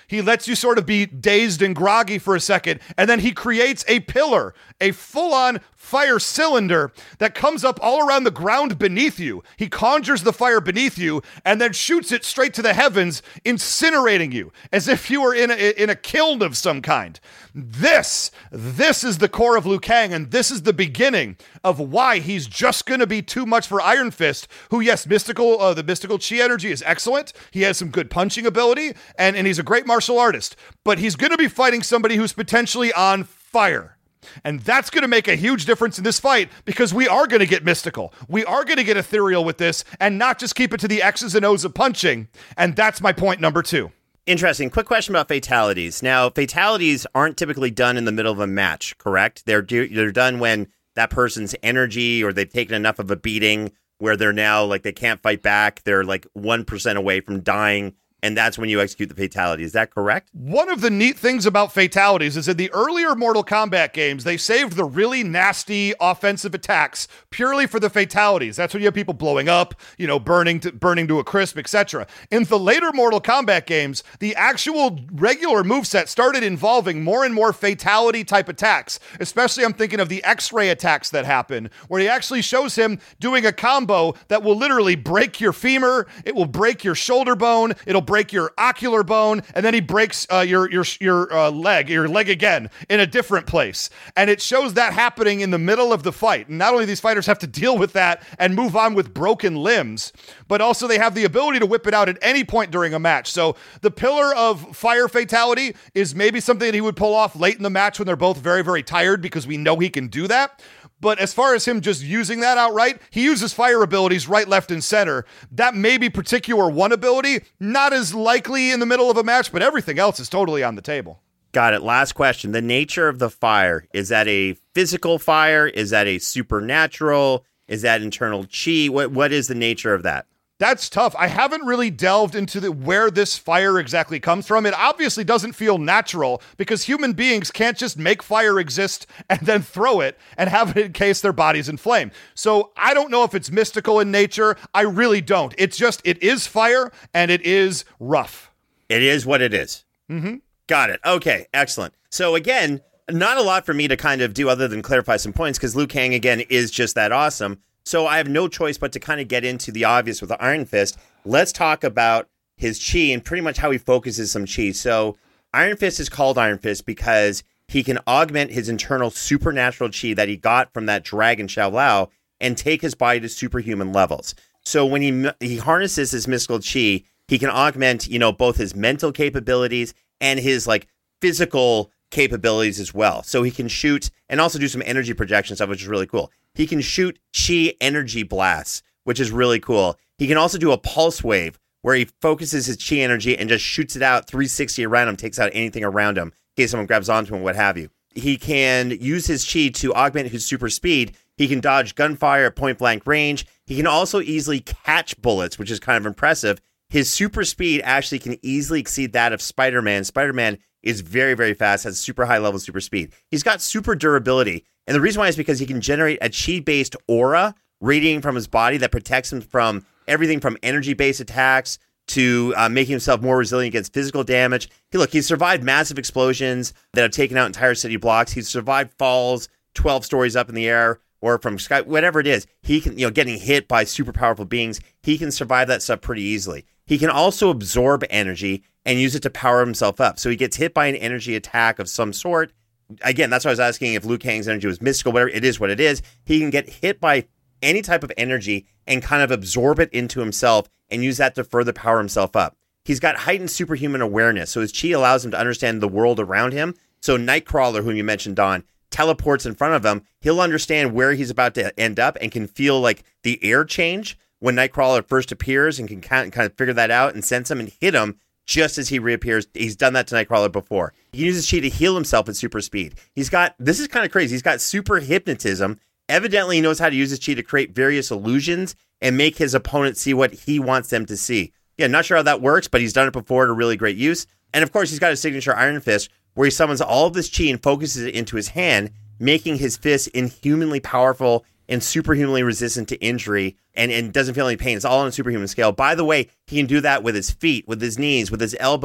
He lets you sort of be dazed and groggy for a second, and then he creates a pillar, a full-on fire cylinder that comes up all around the ground beneath you. He conjures the fire beneath you and then shoots it straight to the heavens, incinerating you as if you were in a, in a kiln of some kind. This, this is the core of Liu Kang, and this is the beginning of why he's just going to be too much for Iron Fist, who, yes, mystical, uh, the mystical chi energy is excellent. He has some good punching ability, and, and he's a great martial artist, but he's going to be fighting somebody who's potentially on fire. And that's going to make a huge difference in this fight, because we are going to get mystical. We are going to get ethereal with this and not just keep it to the X's and O's of punching. And that's my point number two. Interesting. Quick question about fatalities. Now, fatalities aren't typically done in the middle of a match, correct? They're do- they're done when that person's energy or they've taken enough of a beating where they're now like they can't fight back. They're like one percent away from dying. And that's when you execute the fatality. Is that correct? One of the neat things about fatalities is in the earlier Mortal Kombat games, they saved the really nasty offensive attacks purely for the fatalities. That's when you have people blowing up, you know, burning to burning to a crisp, et cetera. In the later Mortal Kombat games, the actual regular moveset started involving more and more fatality type attacks. Especially I'm thinking of the X-ray attacks that happen, where he actually shows him doing a combo that will literally break your femur, it will break your shoulder bone, it'll break break your ocular bone, and then he breaks uh, your your your uh, leg, your leg again in a different place. And it shows that happening in the middle of the fight. And not only these fighters have to deal with that and move on with broken limbs, but also they have the ability to whip it out at any point during a match. So the pillar of fire fatality is maybe something that he would pull off late in the match when they're both very, very tired, because we know he can do that. But as far as him just using that outright, he uses fire abilities right, left, and center. That may be particular one ability, not as likely in the middle of a match, but everything else is totally on the table. Got it. Last question. The nature of the fire, is that a physical fire? Is that a supernatural? Is that internal chi? What What is the nature of that? That's tough. I haven't really delved into the, where this fire exactly comes from. It obviously doesn't feel natural, because human beings can't just make fire exist and then throw it and have it encase their bodies in flame. So I don't know if it's mystical in nature. I really don't. It's just, it is fire, and it is rough. It is what it is. Mm-hmm. Got it. Okay, excellent. So again, not a lot for me to kind of do other than clarify some points, because Liu Kang, again, is just that awesome. So I have no choice but to kind of get into the obvious with the Iron Fist. Let's talk about his chi and pretty much how he focuses some chi. So Iron Fist is called Iron Fist because he can augment his internal supernatural chi that he got from that dragon Shao Lao and take his body to superhuman levels. So when he he harnesses his mystical chi, he can augment, you know, both his mental capabilities and his like physical capabilities as well. So he can shoot and also do some energy projection stuff, which is really cool. He can shoot chi energy blasts, which is really cool. He can also do a pulse wave where he focuses his chi energy and just shoots it out three sixty around him, takes out anything around him in case someone grabs onto him, what have you. He can use his chi to augment his super speed. He can dodge gunfire at point blank range. He can also easily catch bullets, which is kind of impressive. His super speed actually can easily exceed that of Spider-Man. Spider-Man is very, very fast, has super high level super speed. He's got super durability. And the reason why is because he can generate a chi-based aura radiating from his body that protects him from everything from energy-based attacks to uh, making himself more resilient against physical damage. He, look, he's survived massive explosions that have taken out entire city blocks. He's survived falls twelve stories up in the air or from sky, whatever it is. He can, you know, getting hit by super powerful beings. He can survive that stuff pretty easily. He can also absorb energy and use it to power himself up. So he gets hit by an energy attack of some sort. Again, that's why I was asking if Liu Kang's energy was mystical, whatever. It is what it is. He can get hit by any type of energy and kind of absorb it into himself and use that to further power himself up. He's got heightened superhuman awareness, so his chi allows him to understand the world around him. So Nightcrawler, whom you mentioned, Don, teleports in front of him. He'll understand where he's about to end up and can feel like the air change when Nightcrawler first appears and can kind of, kind of figure that out and sense him and hit him just as he reappears. He's done that to Nightcrawler before. He can use his chi to heal himself at super speed. He's got, this is kind of crazy, he's got super hypnotism. Evidently, he knows how to use his chi to create various illusions and make his opponent see what he wants them to see. Yeah, not sure how that works, but he's done it before to really great use. And of course, he's got his signature Iron Fist, where he summons all of this chi and focuses it into his hand, making his fist inhumanly powerful and superhumanly resistant to injury and, and doesn't feel any pain. It's all on a superhuman scale. By the way, he can do that with his feet, with his knees, with his elbows.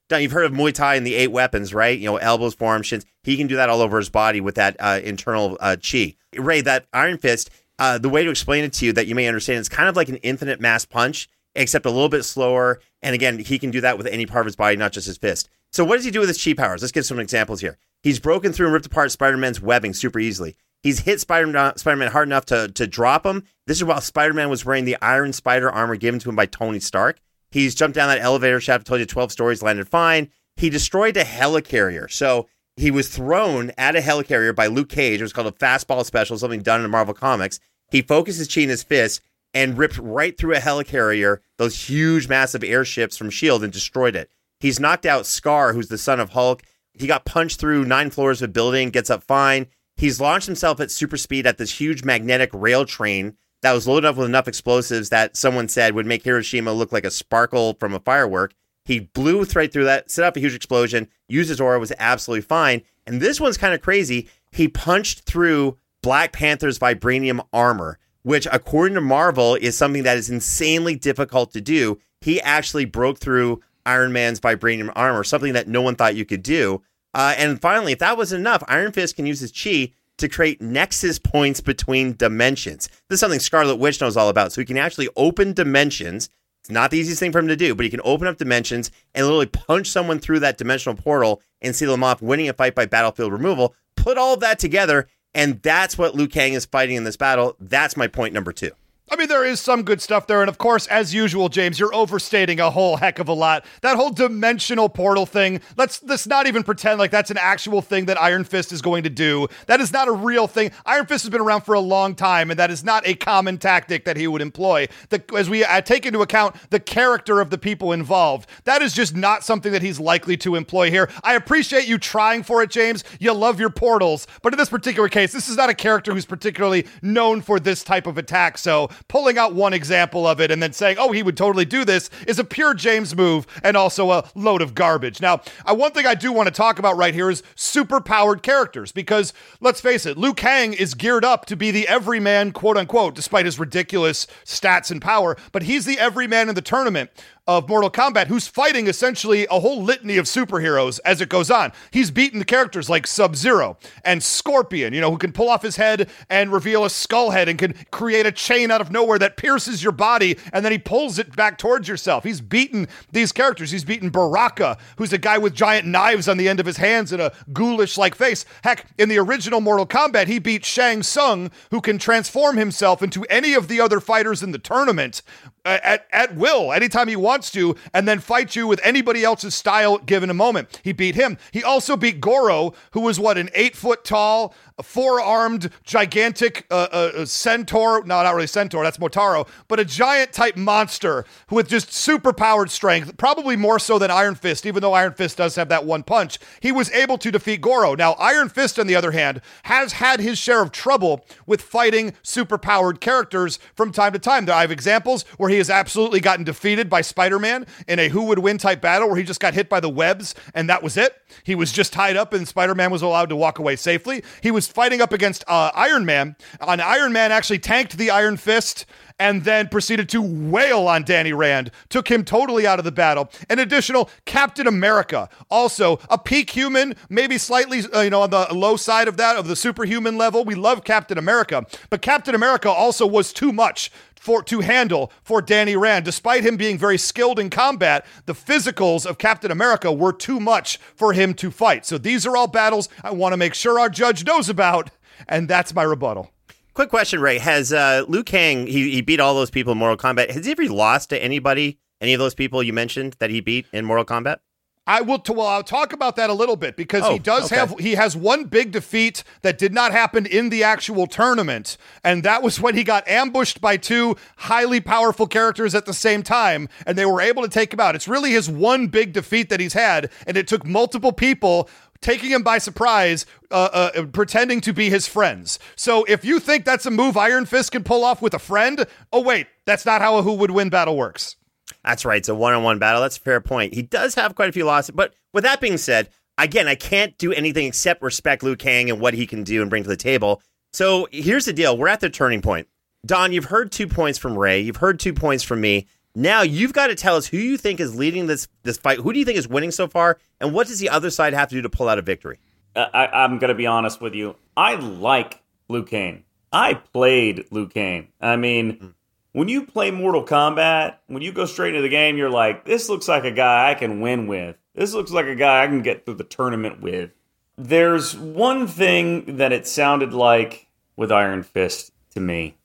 Don, you've heard of Muay Thai and the eight weapons, right? You know, elbows, forearms, shins. He can do that all over his body with that uh, internal uh, chi. Ray, that Iron Fist, uh, the way to explain it to you that you may understand, it's kind of like an infinite mass punch, except a little bit slower. And again, he can do that with any part of his body, not just his fist. So what does he do with his chi powers? Let's give some examples here. He's broken through and ripped apart Spider-Man's webbing super easily. He's hit Spider-Man, Spider-Man hard enough to, to drop him. This is while Spider-Man was wearing the Iron Spider armor given to him by Tony Stark. He's jumped down that elevator shaft, told you twelve stories, landed fine. He destroyed a helicarrier. So he was thrown at a helicarrier by Luke Cage. It was called a fastball special, something done in the Marvel Comics. He focused his chi in his fist and ripped right through a helicarrier, those huge, massive airships from S H I E L D, and destroyed it. He's knocked out Scar, who's the son of Hulk. He got punched through nine floors of a building, gets up fine. He's launched himself at super speed at this huge magnetic rail train that was loaded up with enough explosives that someone said would make Hiroshima look like a sparkle from a firework. He blew right through that, set up a huge explosion, used his aura, was absolutely fine. And this one's kind of crazy. He punched through Black Panther's vibranium armor, which, according to Marvel, is something that is insanely difficult to do. He actually broke through Iron Man's vibranium armor, something that no one thought you could do. Uh, and finally, if that wasn't enough, Iron Fist can use his chi to create nexus points between dimensions. This is something Scarlet Witch knows all about. So he can actually open dimensions. It's not the easiest thing for him to do, but he can open up dimensions and literally punch someone through that dimensional portal and seal them off, winning a fight by battlefield removal. Put all of that together, and that's what Liu Kang is fighting in this battle. That's my point number two. I mean, there is some good stuff there. And of course, as usual, James, you're overstating a whole heck of a lot. That whole dimensional portal thing, let's, let's not even pretend like that's an actual thing that Iron Fist is going to do. That is not a real thing. Iron Fist has been around for a long time, and that is not a common tactic that he would employ. The, as we uh, take into account the character of the people involved, that is just not something that he's likely to employ here. I appreciate you trying for it, James. You love your portals. But in this particular case, this is not a character who's particularly known for this type of attack. So pulling out one example of it and then saying, oh, he would totally do this is a pure James move and also a load of garbage. Now, uh, one thing I do want to talk about right here is super powered characters, because let's face it, Liu Kang is geared up to be the everyman, quote unquote, despite his ridiculous stats and power, but he's the everyman in the tournament of Mortal Kombat who's fighting essentially a whole litany of superheroes as it goes on. He's beaten the characters like Sub-Zero and Scorpion, you know, who can pull off his head and reveal a skull head and can create a chain out of nowhere that pierces your body and then he pulls it back towards yourself. He's beaten these characters. He's beaten Baraka, who's a guy with giant knives on the end of his hands and a ghoulish-like face. Heck, in the original Mortal Kombat, he beat Shang Tsung, who can transform himself into any of the other fighters in the tournament uh, at, at will, anytime he wants to, and then fight you with anybody else's style given a moment. He beat him. He also beat Goro, who was what, an eight foot tall, four-armed, gigantic uh, uh, centaur. No, not really centaur, that's Motaro, but a giant type monster with just super powered strength, probably more so than Iron Fist, even though Iron Fist does have that one punch. He was able to defeat Goro. Now, Iron Fist, on the other hand, has had his share of trouble with fighting super powered characters from time to time. I have examples where he has absolutely gotten defeated by Spider-Man in a who would win type battle where he just got hit by the webs and that was it. He was just tied up and Spider-Man was allowed to walk away safely. He was fighting up against uh, Iron Man, and Iron Man actually tanked the Iron Fist and then proceeded to wail on Danny Rand, took him totally out of the battle. An additional Captain America, also a peak human, maybe slightly, uh, you know, on the low side of that, of the superhuman level. We love Captain America, but Captain America also was too much for to handle for Danny Rand. Despite him being very skilled in combat, the physicals of Captain America were too much for him to fight. So these are all battles I want to make sure our judge knows about, and that's my rebuttal. Quick question, Ray. Has uh, Liu Kang, he, he beat all those people in Mortal Kombat. Has he ever lost to anybody, any of those people you mentioned that he beat in Mortal Kombat? I will. T- well, I'll talk about that a little bit because oh, he does okay. have. He has one big defeat that did not happen in the actual tournament, and that was when he got ambushed by two highly powerful characters at the same time, and they were able to take him out. It's really his one big defeat that he's had, and it took multiple people taking him by surprise, uh, uh, pretending to be his friends. So if you think that's a move Iron Fist can pull off with a friend, oh wait, that's not how a who would win battle works. That's right. It's a one-on-one battle. That's a fair point. He does have quite a few losses. But with that being said, again, I can't do anything except respect Liu Kang and what he can do and bring to the table. So here's the deal. We're at the turning point. Don, you've heard two points from Ray. You've heard two points from me. Now you've got to tell us who you think is leading this this fight. Who do you think is winning so far? And what does the other side have to do to pull out a victory? Uh, I, I'm going to be honest with you. I like Liu Kang. I played Liu Kang. I mean, mm. when you play Mortal Kombat, when you go straight into the game, you're like, this looks like a guy I can win with. This looks like a guy I can get through the tournament with. There's one thing that it sounded like with Iron Fist to me.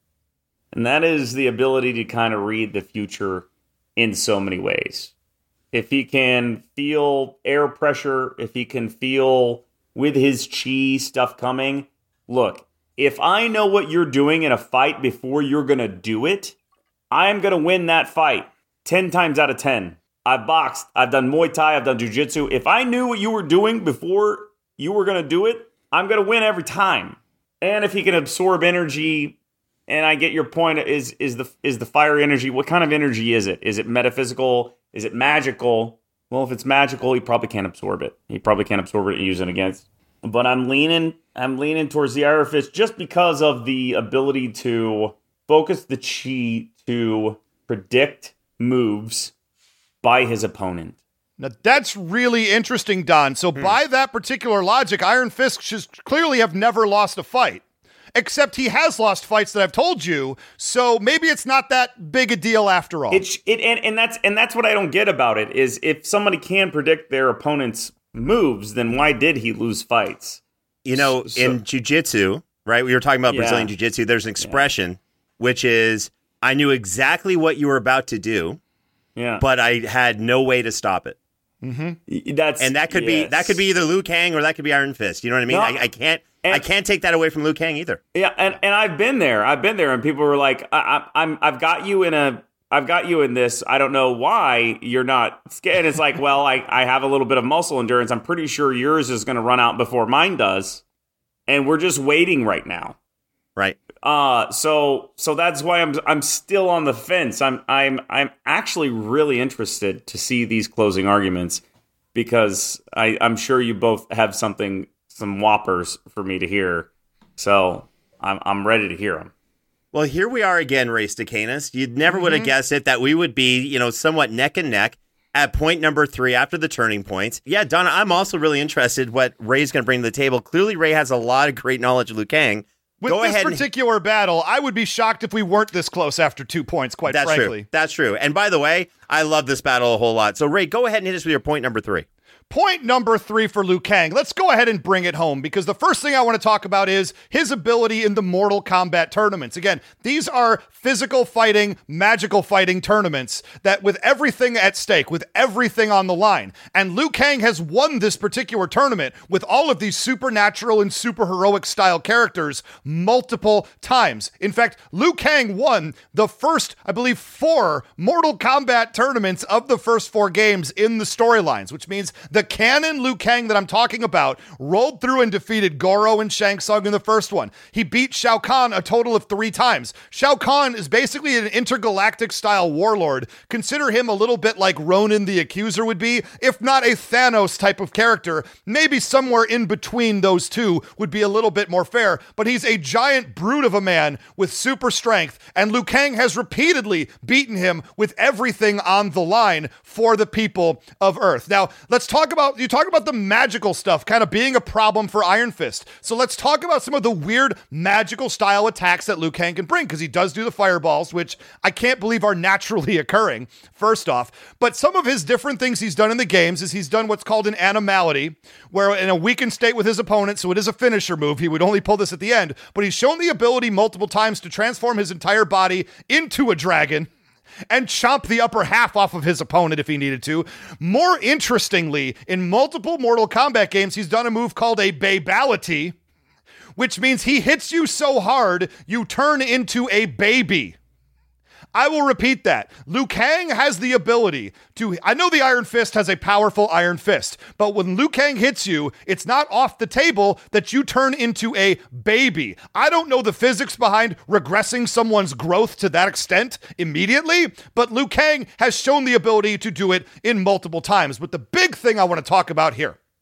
And that is the ability to kind of read the future in so many ways. If he can feel air pressure, if he can feel with his chi stuff coming, look, if I know what you're doing in a fight before you're going to do it, I'm going to win that fight ten times out of ten. I've boxed, I've done Muay Thai, I've done Jiu-Jitsu. If I knew what you were doing before you were going to do it, I'm going to win every time. And if he can absorb energy, and I get your point, is is the is the fire energy, what kind of energy is it? Is it metaphysical? Is it magical? Well, if it's magical, he probably can't absorb it. He probably can't absorb it and use it against. But I'm leaning, I'm leaning towards the Iron Fist just because of the ability to focus the chi to predict moves by his opponent. Now, that's really interesting, Don. So hmm. by that particular logic, Iron Fist should clearly have never lost a fight. Except he has lost fights that I've told you, so maybe it's not that big a deal after all. It, it and, and that's and that's what I don't get about it, is if somebody can predict their opponent's moves, then why did he lose fights? You know, so, in jiu-jitsu, right, we were talking about yeah. Brazilian jiu-jitsu, there's an expression, yeah. which is, I knew exactly what you were about to do, yeah. but I had no way to stop it. Mm-hmm. That's and that could yes. be that could be either Liu Kang or that could be Iron Fist. You know what I mean? No, I, I can't and, I can't take that away from Liu Kang either. Yeah, and, and I've been there. I've been there, and people were like, I, I, "I'm I've got you in a I've got you in this. I don't know why you're not scared." And it's like, well, I I have a little bit of muscle endurance. I'm pretty sure yours is going to run out before mine does, and we're just waiting right now. Right. Uh so so that's why I'm I'm still on the fence. I'm I'm I'm actually really interested to see these closing arguments, because I, I'm sure you both have something, some whoppers for me to hear. So I'm I'm ready to hear them. Well, here we are again, Ray Stacanis. You never mm-hmm. would have guessed it, that we would be, you know, somewhat neck and neck at point number three after the turning points. Yeah, Donna, I'm also really interested what Ray's going to bring to the table. Clearly, Ray has a lot of great knowledge of Liu Kang. With Go this ahead particular and... battle, I would be shocked if we weren't this close after two points, quite That's frankly. True. That's true. And by the way, I love this battle a whole lot. So, Ray, go ahead and hit us with your point number three. Point number three for Liu Kang. Let's go ahead and bring it home, because the first thing I want to talk about is his ability in the Mortal Kombat tournaments. Again, these are physical fighting, magical fighting tournaments that with everything at stake, with everything on the line. And Liu Kang has won this particular tournament with all of these supernatural and superheroic style characters multiple times. In fact, Liu Kang won the first, I believe, four Mortal Kombat tournaments of the first four games in the storylines, which means the canon Liu Kang that I'm talking about rolled through and defeated Goro and Shang Tsung in the first one. He beat Shao Kahn a total of three times. Shao Kahn is basically an intergalactic style warlord. Consider him a little bit like Ronan the Accuser would be, if not a Thanos type of character. Maybe somewhere in between those two would be a little bit more fair, but he's a giant brute of a man with super strength, and Liu Kang has repeatedly beaten him with everything on the line for the people of Earth. Now, let's talk about, you talk about the magical stuff kind of being a problem for Iron Fist. So let's talk about some of the weird magical style attacks that Liu Kang can bring, because he does do the fireballs, which I can't believe are naturally occurring, first off. But some of his different things he's done in the games is he's done what's called an animality, where in a weakened state with his opponent, so it is a finisher move, he would only pull this at the end, but he's shown the ability multiple times to transform his entire body into a dragon and chomp the upper half off of his opponent if he needed to. More interestingly, in multiple Mortal Kombat games, he's done a move called a Babality, which means he hits you so hard, you turn into a baby. I will repeat that. Liu Kang has the ability to, I know the Iron Fist has a powerful Iron Fist, but when Liu Kang hits you, it's not off the table that you turn into a baby. I don't know the physics behind regressing someone's growth to that extent immediately, but Liu Kang has shown the ability to do it in multiple times. But the big thing I want to talk about here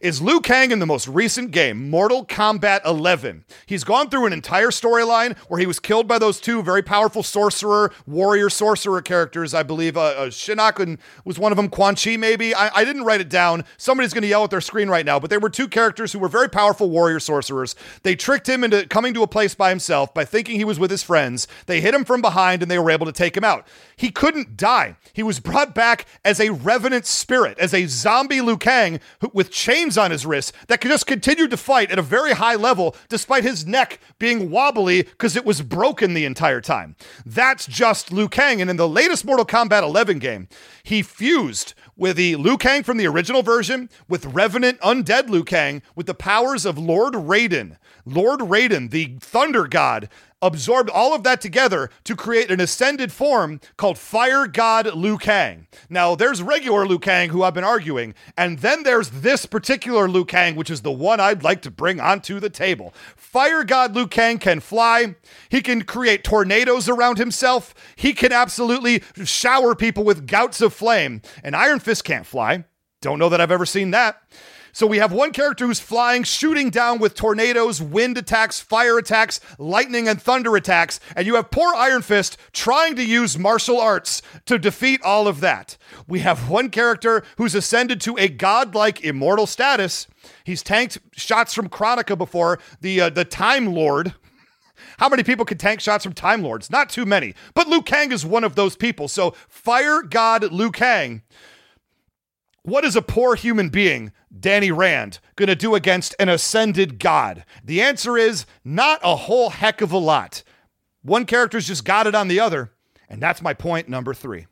is Liu Kang in the most recent game, Mortal Kombat eleven. He's gone through an entire storyline where he was killed by those two very powerful sorcerer, warrior sorcerer characters. I believe uh, uh, Shinnok was one of them, Quan Chi maybe. I, I didn't write it down. Somebody's going to yell at their screen right now, but they were two characters who were very powerful warrior sorcerers. They tricked him into coming to a place by himself by thinking he was with his friends. They hit him from behind and they were able to take him out. He couldn't die. He was brought back as a revenant spirit, as a zombie Liu Kang who, with chains on his wrists that could just continue to fight at a very high level despite his neck being wobbly because it was broken the entire time. That's just Liu Kang. And in the latest Mortal Kombat eleven game, he fused with the Liu Kang from the original version, with Revenant Undead Liu Kang, with the powers of Lord Raiden. Lord Raiden, the Thunder God, absorbed all of that together to create an ascended form called Fire God Liu Kang. Now, there's regular Liu Kang, who I've been arguing, and then there's this particular Liu Kang, which is the one I'd like to bring onto the table. Fire God Liu Kang can fly. He can create tornadoes around himself. He can absolutely shower people with gouts of flame. And Iron Fist can't fly. Don't know that I've ever seen that. So we have one character who's flying, shooting down with tornadoes, wind attacks, fire attacks, lightning and thunder attacks, and you have poor Iron Fist trying to use martial arts to defeat all of that. We have one character who's ascended to a godlike immortal status. He's tanked shots from Kronika before, the uh, the Time Lord. How many people can tank shots from Time Lords? Not too many. But Liu Kang is one of those people. So Fire God Liu Kang. What is a poor human being, Danny Rand, going to do against an ascended god? The answer is not a whole heck of a lot. One character's just got it on the other, and that's my point number three.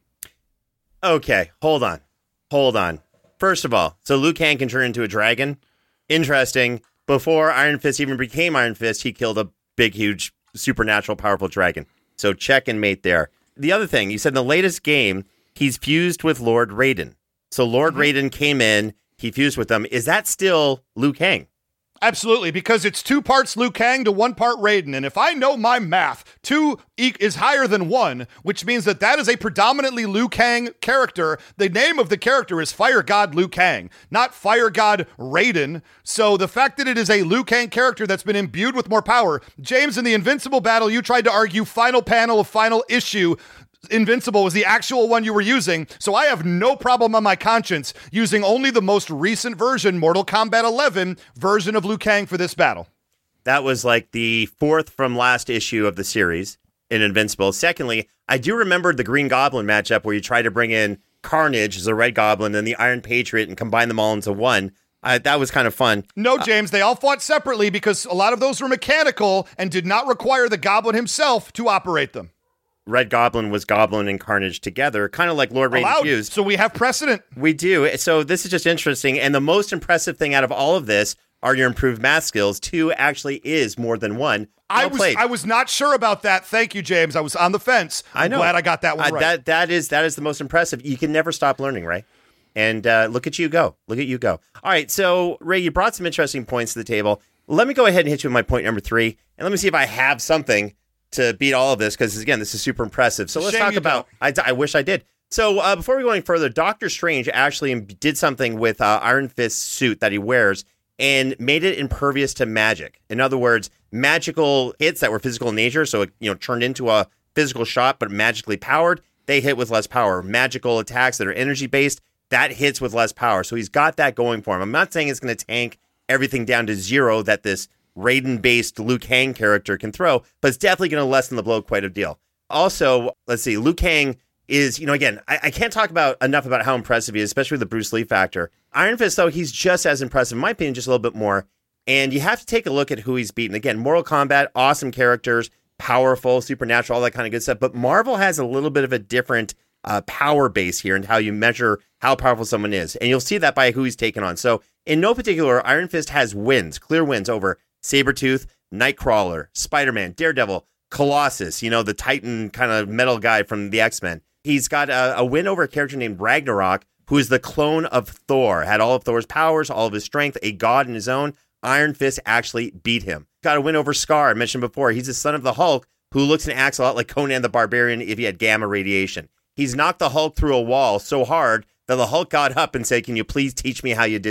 Okay, hold on. Hold on. First of all, so Liu Kang can turn into a dragon? Interesting. Before Iron Fist even became Iron Fist, he killed a big, huge, supernatural, powerful dragon. So check and mate there. The other thing, you said in the latest game, he's fused with Lord Raiden. So Lord mm-hmm. Raiden came in, he fused with them. Is that still Liu Kang? Absolutely, because it's two parts Liu Kang to one part Raiden. And if I know my math, two e- is higher than one, which means that that is a predominantly Liu Kang character. The name of the character is Fire God Liu Kang, not Fire God Raiden. So the fact that it is a Liu Kang character that's been imbued with more power, James, in the Invincible battle, you tried to argue final panel of final issue Invincible was the actual one you were using, so I have no problem on my conscience using only the most recent version, Mortal Kombat eleven version of Liu Kang for this battle. That was like the fourth from last issue of the series in Invincible. Secondly, I do remember the Green Goblin matchup where you try to bring in Carnage as a Red Goblin and the Iron Patriot and combine them all into one. Uh, that was kind of fun. No, James, they all fought separately because a lot of those were mechanical and did not require the Goblin himself to operate them. Red Goblin was Goblin and Carnage together, kind of like Lord Raiden fused. So we have precedent. We do. So this is just interesting. And the most impressive thing out of all of this are your improved math skills. Two actually is more than one. Well I was played. I was not sure about that. Thank you, James. I was on the fence. I'm I know. glad I got that one uh, right. That that is that is the most impressive. You can never stop learning, right? And uh, look at you go. Look at you go. All right. So Ray, you brought some interesting points to the table. Let me go ahead and hit you with my point number three, and let me see if I have something to beat all of this, because, again, this is super impressive. So let's Shame talk you about, I, I wish I did. So uh, before we go any further, Doctor Strange actually did something with uh, Iron Fist's suit that he wears and made it impervious to magic. In other words, magical hits that were physical in nature, so it, you know, turned into a physical shot, but magically powered, they hit with less power. Magical attacks that are energy-based, that hits with less power. So he's got that going for him. I'm not saying it's going to tank everything down to zero that this Raiden-based Liu Kang character can throw, but it's definitely going to lessen the blow quite a deal. Also, let's see, Liu Kang is, you know, again, I, I can't talk about enough about how impressive he is, especially with the Bruce Lee factor. Iron Fist, though, he's just as impressive, in my opinion, just a little bit more. And you have to take a look at who he's beaten. Again, Mortal Kombat, awesome characters, powerful, supernatural, all that kind of good stuff. But Marvel has a little bit of a different uh, power base here and how you measure how powerful someone is. And you'll see that by who he's taken on. So in no particular, Iron Fist has wins, clear wins over Sabretooth, Nightcrawler, Spider-Man, Daredevil, Colossus, you know, the Titan kind of metal guy from the X-Men. He's got a, a win over a character named Ragnarok, who is the clone of Thor, had all of Thor's powers, all of his strength, a god in his own. Iron Fist actually beat him. Got a win over Scar, I mentioned before. He's the son of the Hulk, who looks and acts a lot like Conan the Barbarian if he had gamma radiation. He's knocked the Hulk through a wall so hard that the Hulk got up and said, "Can you please teach me how you did that?"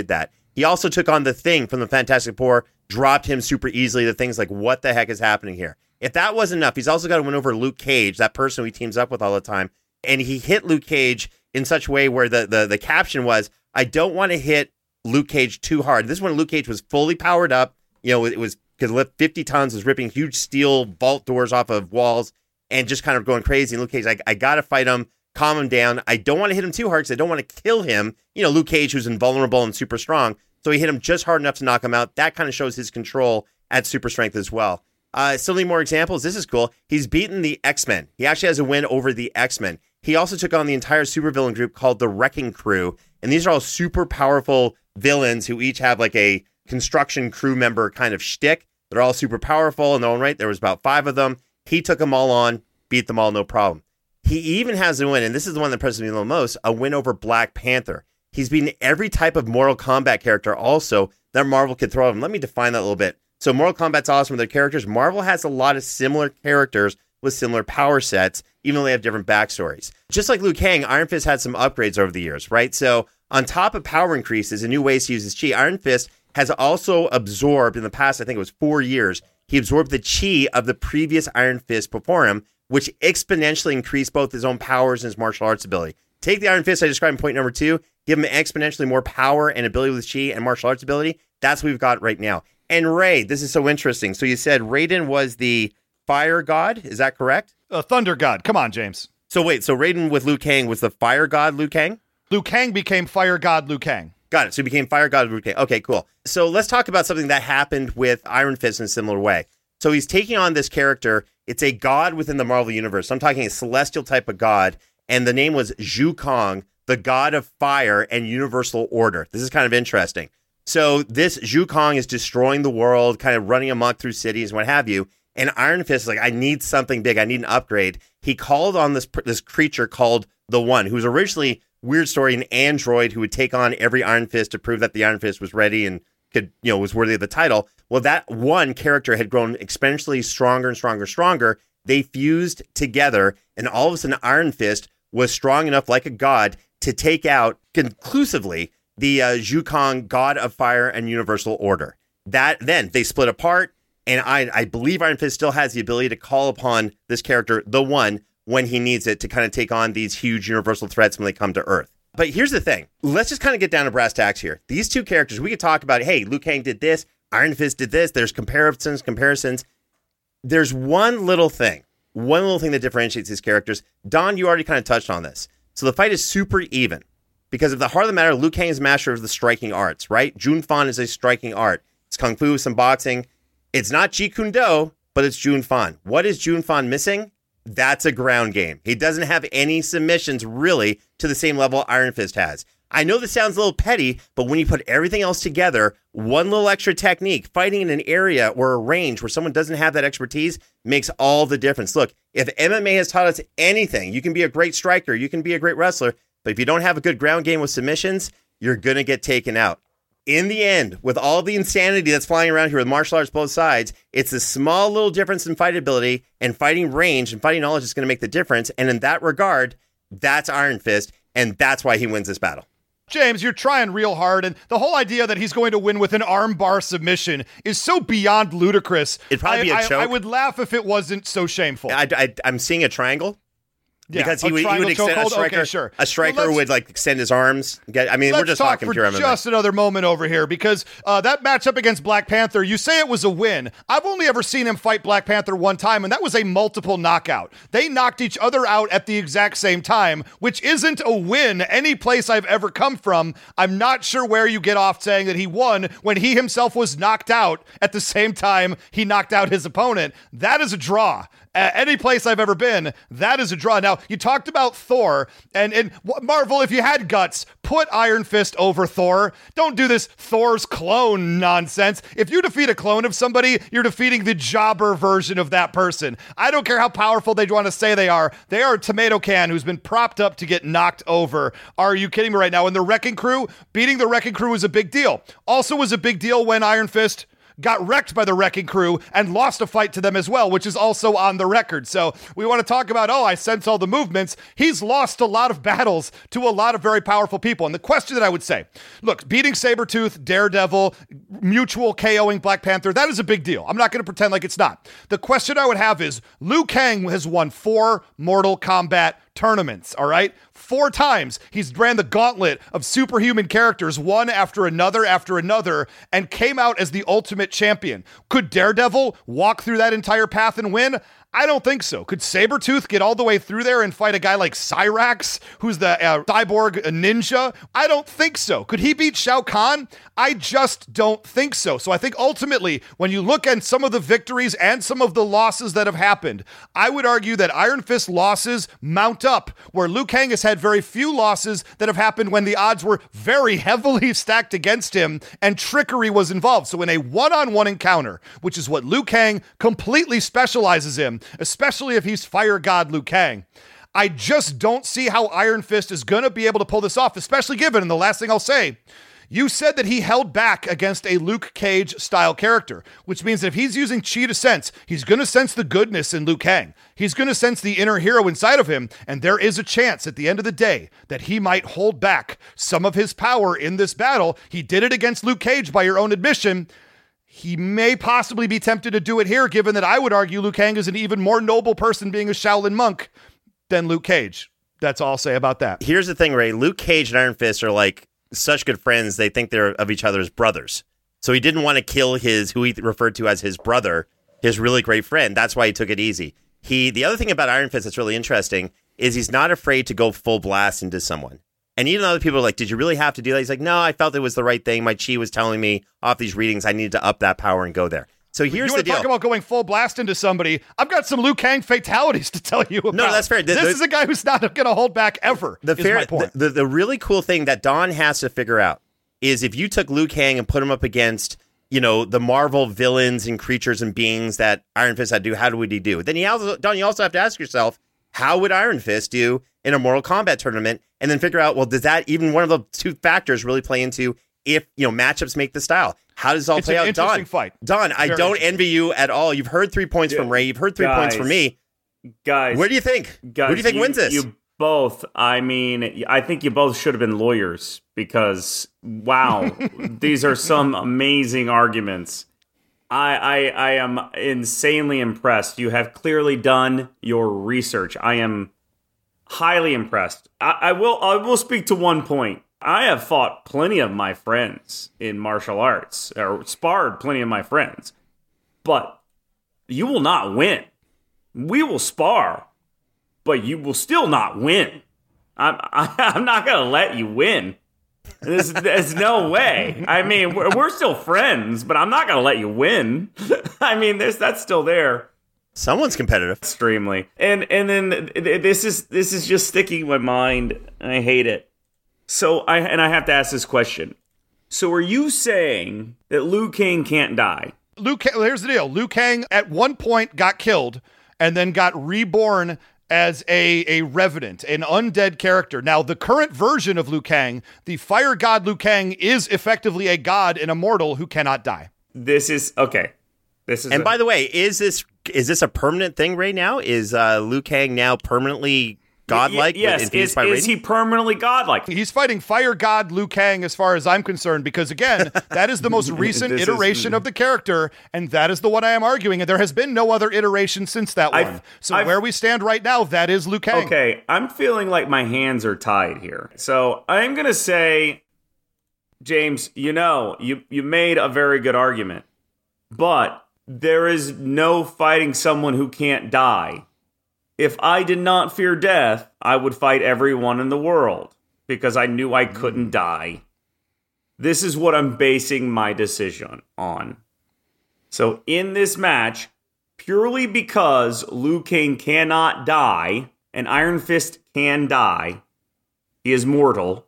He also took on the Thing from the Fantastic Four, dropped him super easily. The Thing's like, what the heck is happening here? If that wasn't enough, he's also got to win over Luke Cage, that person who he teams up with all the time. And he hit Luke Cage in such a way where the, the, the caption was, I don't want to hit Luke Cage too hard. This is when Luke Cage was fully powered up. You know, it was, could lift fifty tons, was ripping huge steel vault doors off of walls and just kind of going crazy. And Luke Cage, I, I got to fight him, calm him down. I don't want to hit him too hard because I don't want to kill him. You know, Luke Cage, who's invulnerable and super strong. So he hit him just hard enough to knock him out. That kind of shows his control at super strength as well. Uh, still need more examples. This is cool. He's beaten the X-Men. He actually has a win over the X-Men. He also took on the entire supervillain group called the Wrecking Crew. And these are all super powerful villains who each have like a construction crew member kind of shtick. They're all super powerful in their own right. There was about five of them. He took them all on, beat them all, no problem. He even has a win, and this is the one that impresses me the most, a win over Black Panther. He's beaten every type of Mortal Kombat character also that Marvel could throw at him. Let me define that a little bit. So Mortal Kombat's awesome with their characters. Marvel has a lot of similar characters with similar power sets, even though they have different backstories. Just like Liu Kang, Iron Fist had some upgrades over the years, right? So on top of power increases and new ways to use his chi, Iron Fist has also absorbed, in the past, I think it was four years, he absorbed the chi of the previous Iron Fist before him, which exponentially increased both his own powers and his martial arts ability. Take the Iron Fist I described in point number two, give him exponentially more power and ability with chi and martial arts ability. That's what we've got right now. And Ray, this is so interesting. So you said Raiden was the fire god. Is that correct? Uh, Thunder God. Come on, James. So wait, so Raiden with Liu Kang was the fire god Liu Kang? Liu Kang became fire god Liu Kang. Got it. So he became fire god Liu Kang. Okay, cool. So let's talk about something that happened with Iron Fist in a similar way. So he's taking on this character. It's a god within the Marvel Universe. I'm talking a celestial type of god. And the name was Zhu Kang, the god of fire and universal order. This is kind of interesting. So this Zhu Kang is destroying the world, kind of running amok through cities and what have you. And Iron Fist is like, I need something big. I need an upgrade. He called on this this creature called the One, who was originally, weird story, an android who would take on every Iron Fist to prove that the Iron Fist was ready and could, you know, was worthy of the title. Well, that one character had grown exponentially stronger and stronger, stronger. They fused together, and all of a sudden, Iron Fist was strong enough, like a god, to take out conclusively the uh, Zhu Kang, god of fire and universal order. That then they split apart, and I, I believe Iron Fist still has the ability to call upon this character, the One, when he needs it to kind of take on these huge universal threats when they come to Earth. But here's the thing. Let's just kind of get down to brass tacks here. These two characters, we could talk about, hey, Liu Kang did this, Iron Fist did this, there's comparisons, comparisons. There's one little thing, one little thing that differentiates these characters. Don, you already kind of touched on this. So the fight is super even. Because at the heart of the matter, Liu Kang is master of the striking arts, right? Jun Fan is a striking art. It's kung fu, some boxing. It's not Jeet Kune Do, but it's Jun Fan. What is Jun Fan missing? That's a ground game. He doesn't have any submissions really to the same level Iron Fist has. I know this sounds a little petty, but when you put everything else together, one little extra technique, fighting in an area or a range where someone doesn't have that expertise makes all the difference. Look, if M M A has taught us anything, you can be a great striker, you can be a great wrestler, but if you don't have a good ground game with submissions, you're going to get taken out. In the end, with all the insanity that's flying around here with martial arts both sides, it's a small little difference in fight ability and fighting range and fighting knowledge is going to make the difference. And in that regard, that's Iron Fist, and that's why he wins this battle. James, you're trying real hard, and the whole idea that he's going to win with an armbar submission is so beyond ludicrous. It'd probably I, be a I, choke. I would laugh if it wasn't so shameful. I, I, I'm seeing a triangle. Yeah, because he a would, he would extend a chokehold? striker. Okay, sure. A striker well, would like extend his arms. Get, I mean, we're just talk talking for pure M M A. just another moment over here because uh, that matchup against Black Panther, you say it was a win. I've only ever seen him fight Black Panther one time, and that was a multiple knockout. They knocked each other out at the exact same time, which isn't a win any place I've ever come from. I'm not sure where you get off saying that he won when he himself was knocked out at the same time he knocked out his opponent. That is a draw. At any place I've ever been, that is a draw. Now, you talked about Thor, and, and Marvel, if you had guts, put Iron Fist over Thor. Don't do this Thor's clone nonsense. If you defeat a clone of somebody, you're defeating the jobber version of that person. I don't care how powerful they want to say they are. They are a tomato can who's been propped up to get knocked over. Are you kidding me right now? And the Wrecking Crew, beating the Wrecking Crew was a big deal. Also was a big deal when Iron Fist got wrecked by the Wrecking Crew and lost a fight to them as well, which is also on the record. So we want to talk about, oh, I sense all the movements. He's lost a lot of battles to a lot of very powerful people. And the question that I would say, look, beating Sabretooth, Daredevil, mutual KOing Black Panther, that is a big deal. I'm not going to pretend like it's not. The question I would have is, Liu Kang has won four Mortal Kombat tournaments, all right? Four times he's ran the gauntlet of superhuman characters, one after another after another, and came out as the ultimate champion. Could Daredevil walk through that entire path and win? I don't think so. Could Sabretooth get all the way through there and fight a guy like Cyrax, who's the uh, cyborg ninja? I don't think so. Could he beat Shao Kahn? I just don't think so. So I think ultimately, when you look at some of the victories and some of the losses that have happened, I would argue that Iron Fist losses mount up, where Liu Kang has had very few losses that have happened when the odds were very heavily stacked against him and trickery was involved. So in a one-on-one encounter, which is what Liu Kang completely specializes in, especially if he's Fire God Liu Kang, I just don't see how Iron Fist is going to be able to pull this off, especially given, and the last thing I'll say, you said that he held back against a Luke Cage-style character, which means that if he's using Chi to sense, he's going to sense the goodness in Liu Kang. He's going to sense the inner hero inside of him, and there is a chance at the end of the day that he might hold back some of his power in this battle. He did it against Luke Cage by your own admission. He may possibly be tempted to do it here, given that I would argue Liu Kang is an even more noble person being a Shaolin monk than Luke Cage. That's all I'll say about that. Here's the thing, Ray. Luke Cage and Iron Fist are like such good friends, they think they're of each other's brothers. So he didn't want to kill his, who he referred to as his brother, his really great friend. That's why he took it easy. He, the other thing about Iron Fist that's really interesting is he's not afraid to go full blast into someone. And even other people are like, did you really have to do that? He's like, no, I felt it was the right thing. My chi was telling me off these readings I needed to up that power and go there. So here's you the want to deal. Talk about going full blast into somebody. I've got some Liu Kang fatalities to tell you about. No, that's fair. The, this the, is a guy who's not going to hold back ever. The, is fair, my point. The, the, the really cool thing that Don has to figure out is if you took Liu Kang and put him up against, you know, the Marvel villains and creatures and beings that Iron Fist had to do, how would he do? Then you also, Don, you also have to ask yourself, how would Iron Fist do in a Mortal Kombat tournament? And then figure out, well, does that, even one of the two factors really play into if, you know, matchups make the style? How does it all it's play an out? Interesting Don, fight. Don, I Very don't envy you at all. You've heard three points yeah, from Ray. You've heard three guys, points from me. Guys. Where do you think? Guys, Who do you think you, wins this? You both, I mean, I think you both should have been lawyers because, wow, these are some amazing arguments. I, I I am insanely impressed. You have clearly done your research. I am highly impressed. I, I will I will speak to one point. I have fought plenty of my friends in martial arts, or sparred plenty of my friends, but you will not win. We will spar, but you will still not win. I'm I, I'm not gonna let you win. There's, there's no way. I mean, we're, we're still friends, but I'm not gonna let you win. I mean, there's that's still there. Someone's competitive. Extremely. And and then this is this is just sticking in my mind. I hate it. So I and I have to ask this question. So are you saying that Liu Kang can't die? Liu Kang, here's the deal. Liu Kang at one point got killed and then got reborn as a, a revenant, an undead character. Now, the current version of Liu Kang, the fire god Liu Kang, is effectively a god, an immortal who cannot die. This is okay. This is And a, by the way, is this is this a permanent thing right now? Is uh, Liu Kang now permanently godlike? Y- yes. With Is, by is he permanently godlike? He's fighting fire god Liu Kang as far as I'm concerned, because again, that is the most recent This iteration is- of the character, and that is the one I am arguing, and there has been no other iteration since that I've- one. So I've- where we stand right now, that is Liu Kang. Okay, I'm feeling like my hands are tied here. So I'm going to say, James, you know, you, you made a very good argument, but there is no fighting someone who can't die. If I did not fear death, I would fight everyone in the world because I knew I couldn't die. This is what I'm basing my decision on. So in this match, purely because Liu Kang cannot die and Iron Fist can die, he is mortal,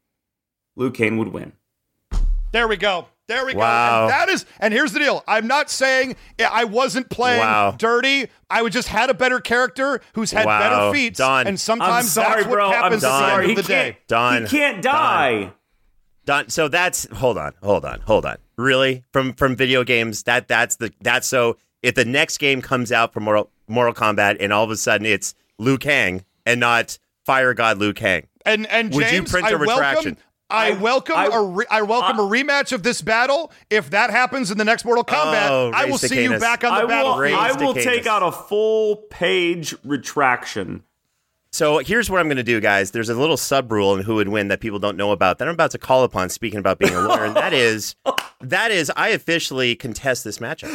Liu Kang would win. There we go. There we Wow. go. And that is, and here's the deal. I'm not saying I wasn't playing Wow. dirty. I would just had a better character who's had Wow. better feats. Done. And sometimes I'm sorry, that's what bro. I'm happens at sorry. the end He of the can't, day. Done. He can't die. Don, so that's hold on, hold on, hold on. Really? From from video games, that that's the that's so if the next game comes out for Mortal Mortal Kombat and all of a sudden it's Liu Kang and not Fire God Liu Kang. And and Would James, you print I a retraction? welcome I, I- welcome I- a re- I welcome I- a rematch of this battle. If that happens in the next Mortal Kombat, Oh, I will raise the see you canis. back on the I will, battlefield. Raise I the will canis. take out a full page retraction. So here's what I'm going to do, guys. There's a little sub rule in Who Would Win that people don't know about that I'm about to call upon. Speaking about being a lawyer, and that is that is I officially contest this matchup.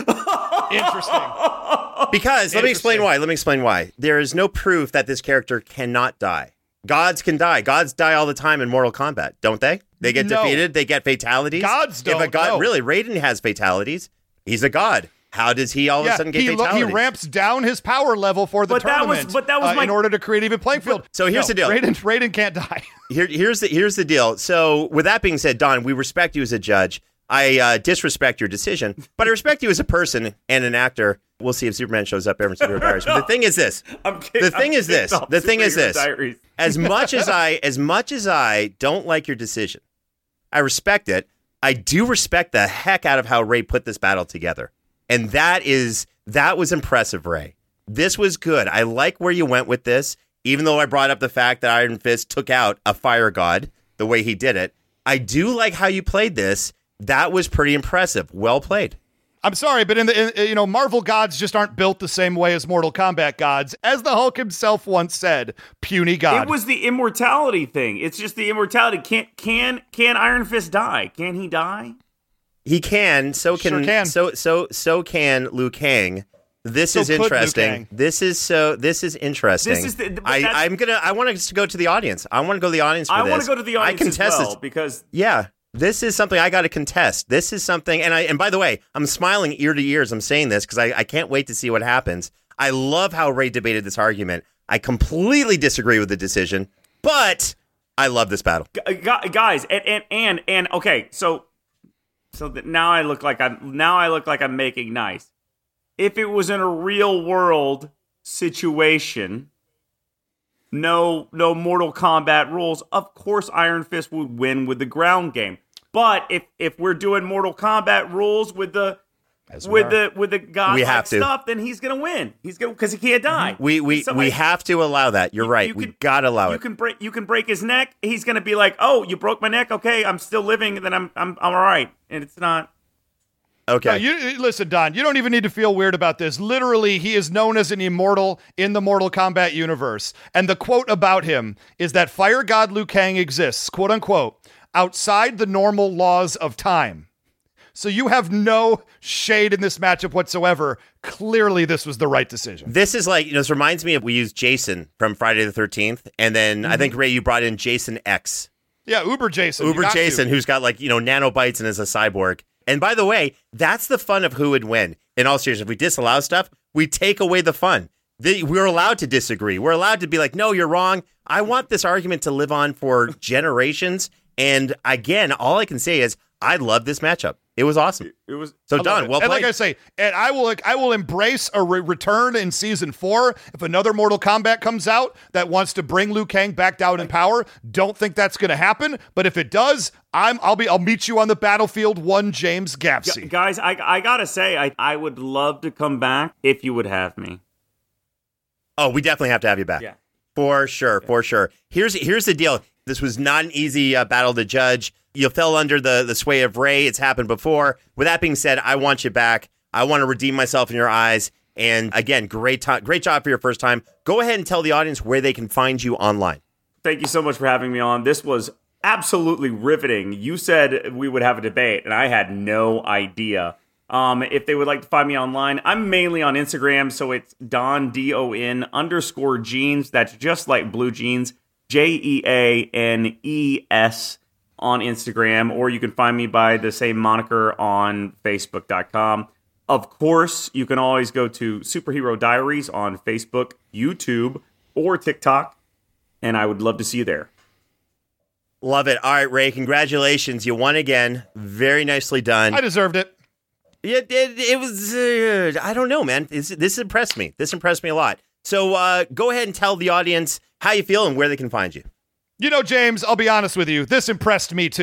Interesting. Because let me explain Interesting. why. Let me explain why. There is no proof that this character cannot die. Gods can die. Gods die all the time in Mortal Kombat, don't they? They get No. defeated. They get fatalities. Gods If a don't, god, no. really, Raiden has fatalities. He's a god. How does he all of Yeah, a sudden get he, lo- fatalities? he ramps down his power level for the But that was- tournament but that was uh, my- in order to create even playing field. So here's No, the deal. Raiden, Raiden can't die. Here, here's the here's the deal. So with that being said, Don, we respect you as a judge. I uh, disrespect your decision, but I respect you as a person and an actor. We'll see if Superman shows up ever in Superhero Diaries. But the thing is this. I'm kidding. The thing I'm is this. kidding off The thing is Superhero this. Diaries. As much as I as much as I don't like your decision, I respect it. I do respect the heck out of how Ray put this battle together. And that is that was impressive, Ray. This was good. I like where you went with this, even though I brought up the fact that Iron Fist took out a fire god the way he did it. I do like how you played this. That was pretty impressive. Well played. I'm sorry, but in the in, you know Marvel gods just aren't built the same way as Mortal Kombat gods, as the Hulk himself once said. Puny god. It was the immortality thing. It's just the immortality. Can can can Iron Fist die? Can he die? He can. So can, Sure can. so so so can Liu Kang. This So is could Liu interesting. Kang. This is so. This is interesting. This is the- but I, that's- I'm gonna. I want to go to the audience. I want to go to the audience for I this. want to go to the audience I as contest well this. because Yeah, this is something I got to contest. This is something, and I and by the way, I'm smiling ear to ear as I'm saying this because I, I can't wait to see what happens. I love how Ray debated this argument. I completely disagree with the decision, but I love this battle. Gu- gu- guys, and and and and okay, so so that now I look like I'm now I look like I'm making nice. If it was in a real world situation, no no Mortal Kombat rules, of course Iron Fist would win with the ground game. But if if we're doing Mortal Kombat rules with the As we with are. the with the god We have to. stuff, then he's gonna win. He's gonna because he can't die. We we Somebody- we have to allow that. You're right. you we can- gotta allow you it. can break you can break his neck. He's gonna be like, "Oh, you broke my neck. Okay, I'm still living. Then I'm I'm I'm all right." And it's not. Okay. No, you listen, Don. You don't even need to feel weird about this. Literally, he is known as an immortal in the Mortal Kombat universe, and the quote about him is that Fire God Liu Kang exists, quote unquote, outside the normal laws of time. So you have no shade in this matchup whatsoever. Clearly, this was the right decision. This is like, you know, this reminds me of we used Jason from Friday the thirteenth. And then I think, Ray, you brought in Jason X. Yeah, Uber Jason. you Uber got to. Jason, who's got like, you know, nanobites and is a cyborg. And by the way, that's the fun of Who Would Win. In all seriousness, if we disallow stuff, we take away the fun. The, we're allowed to disagree. We're allowed to be like, no, you're wrong. I want this argument to live on for generations. And again, all I can say is I love this matchup. It was awesome. It was So, I love Don, it. well and played. like I say, and I will I will embrace a re- return in season four if another Mortal Kombat comes out that wants to bring Liu Kang back down in power. Don't think that's going to happen, but if it does, I'm I'll be I'll meet you on the battlefield. One James Gu- Gapsy. guys. I I gotta say, I I would love to come back if you would have me. Oh, we definitely have to have you back. Yeah. For sure, for sure. Here's here's the deal. This was not an easy uh, battle to judge. You fell under the, the sway of Ray. It's happened before. With that being said, I want you back. I want to redeem myself in your eyes. And again, great time, great job for your first time. Go ahead and tell the audience where they can find you online. Thank you so much for having me on. This was absolutely riveting. You said we would have a debate, and I had no idea. Um, if they would like to find me online, I'm mainly on Instagram, so it's Don D O N underscore jeans. That's just like blue jeans, J E A N E S on Instagram, or you can find me by the same moniker on Facebook dot com. Of course, you can always go to Superhero Diaries on Facebook, YouTube, or TikTok, and I would love to see you there. Love it. All right, Ray, congratulations. You won again. Very nicely done. I deserved it. It, it, it was, uh, I don't know, man. This, this impressed me. This impressed me a lot. So uh, go ahead and tell the audience how you feel and where they can find you. You know, James, I'll be honest with you. This impressed me too.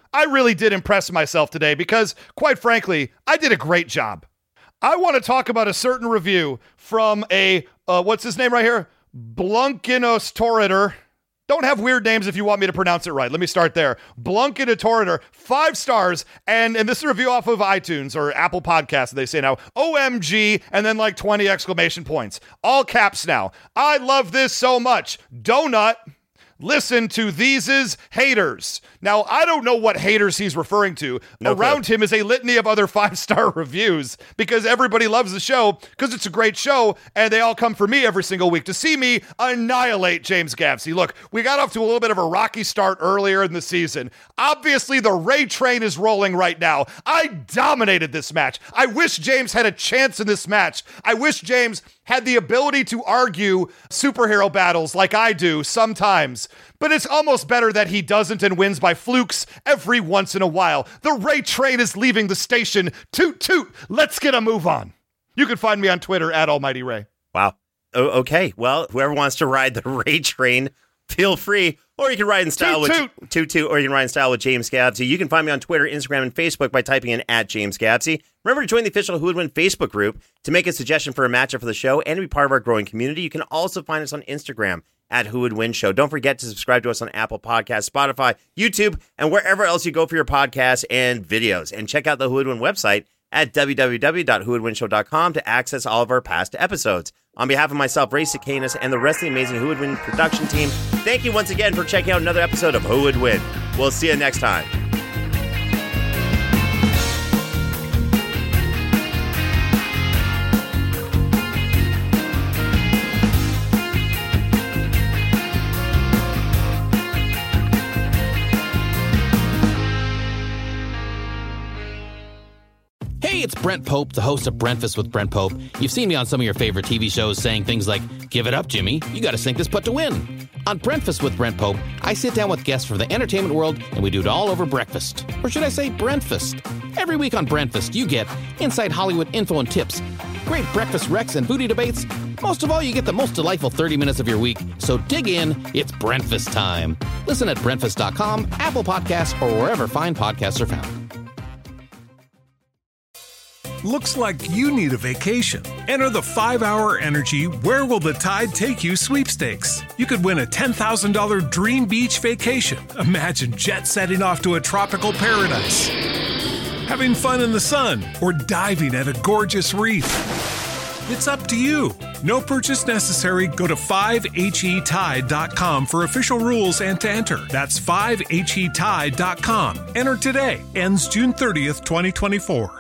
I really did impress myself today because, quite frankly, I did a great job. I want to talk about a certain review from a, uh, what's his name right here? Blunkinostorator. Don't have weird names if you want me to pronounce it right. Let me start there. Blunkinotorator, five stars, and, and this is a review off of iTunes or Apple Podcasts, they say now. O M G, and then like twenty exclamation points. All caps now. I love this so much. Donut. Listen to these's haters. Now, I don't know what haters he's referring to. No Around clue. him is a litany of other five-star reviews because everybody loves the show because it's a great show and they all come for me every single week to see me annihilate James Gavsey. Look, we got off to a little bit of a rocky start earlier in the season. Obviously, the Ray train is rolling right now. I dominated this match. I wish James had a chance in this match. I wish James had the ability to argue superhero battles like I do sometimes. But it's almost better that he doesn't and wins by flukes every once in a while. The Ray train is leaving the station. Toot toot. Let's get a move on. You can find me on Twitter at Almighty Ray. Wow. O- okay. Well, whoever wants to ride the Ray train, feel free. Or you can ride in style Toot, with toot. toot toot, or you can ride in style with James Gavsey. You can find me on Twitter, Instagram, and Facebook by typing in at James Gavsey. Remember to join the official Who Would Win Facebook group to make a suggestion for a matchup for the show and to be part of our growing community. You can also find us on Instagram at Who Would Win Show. Don't forget to subscribe to us on Apple Podcasts, Spotify, YouTube, and wherever else you go for your podcasts and videos. And check out the Who Would Win website at w w w dot who would win show dot com to access all of our past episodes. On behalf of myself, Ray Cicanis, and the rest of the amazing Who Would Win production team, thank you once again for checking out another episode of Who Would Win. We'll see you next time. Hey, it's Brent Pope, the host of Breakfast with Brent Pope. You've seen me on some of your favorite T V shows saying things like, "Give it up, Jimmy. You got to sink this putt to win." On Breakfast with Brent Pope, I sit down with guests from the entertainment world and we do it all over breakfast. Or should I say Brentfast? Every week on Brentfast, you get inside Hollywood info and tips, great breakfast wrecks and foodie debates. Most of all, you get the most delightful thirty minutes of your week. So dig in. It's Brentfast time. Listen at Brentfast dot com, Apple Podcasts, or wherever fine podcasts are found. Looks like you need a vacation. Enter the five hour Energy Where Will the Tide Take You sweepstakes. You could win a ten thousand dollars dream beach vacation. Imagine jet setting off to a tropical paradise, having fun in the sun, or diving at a gorgeous reef. It's up to you. No purchase necessary. Go to five H E tide dot com for official rules and to enter. That's five H E tide dot com. Enter today. Ends June thirtieth, twenty twenty-four.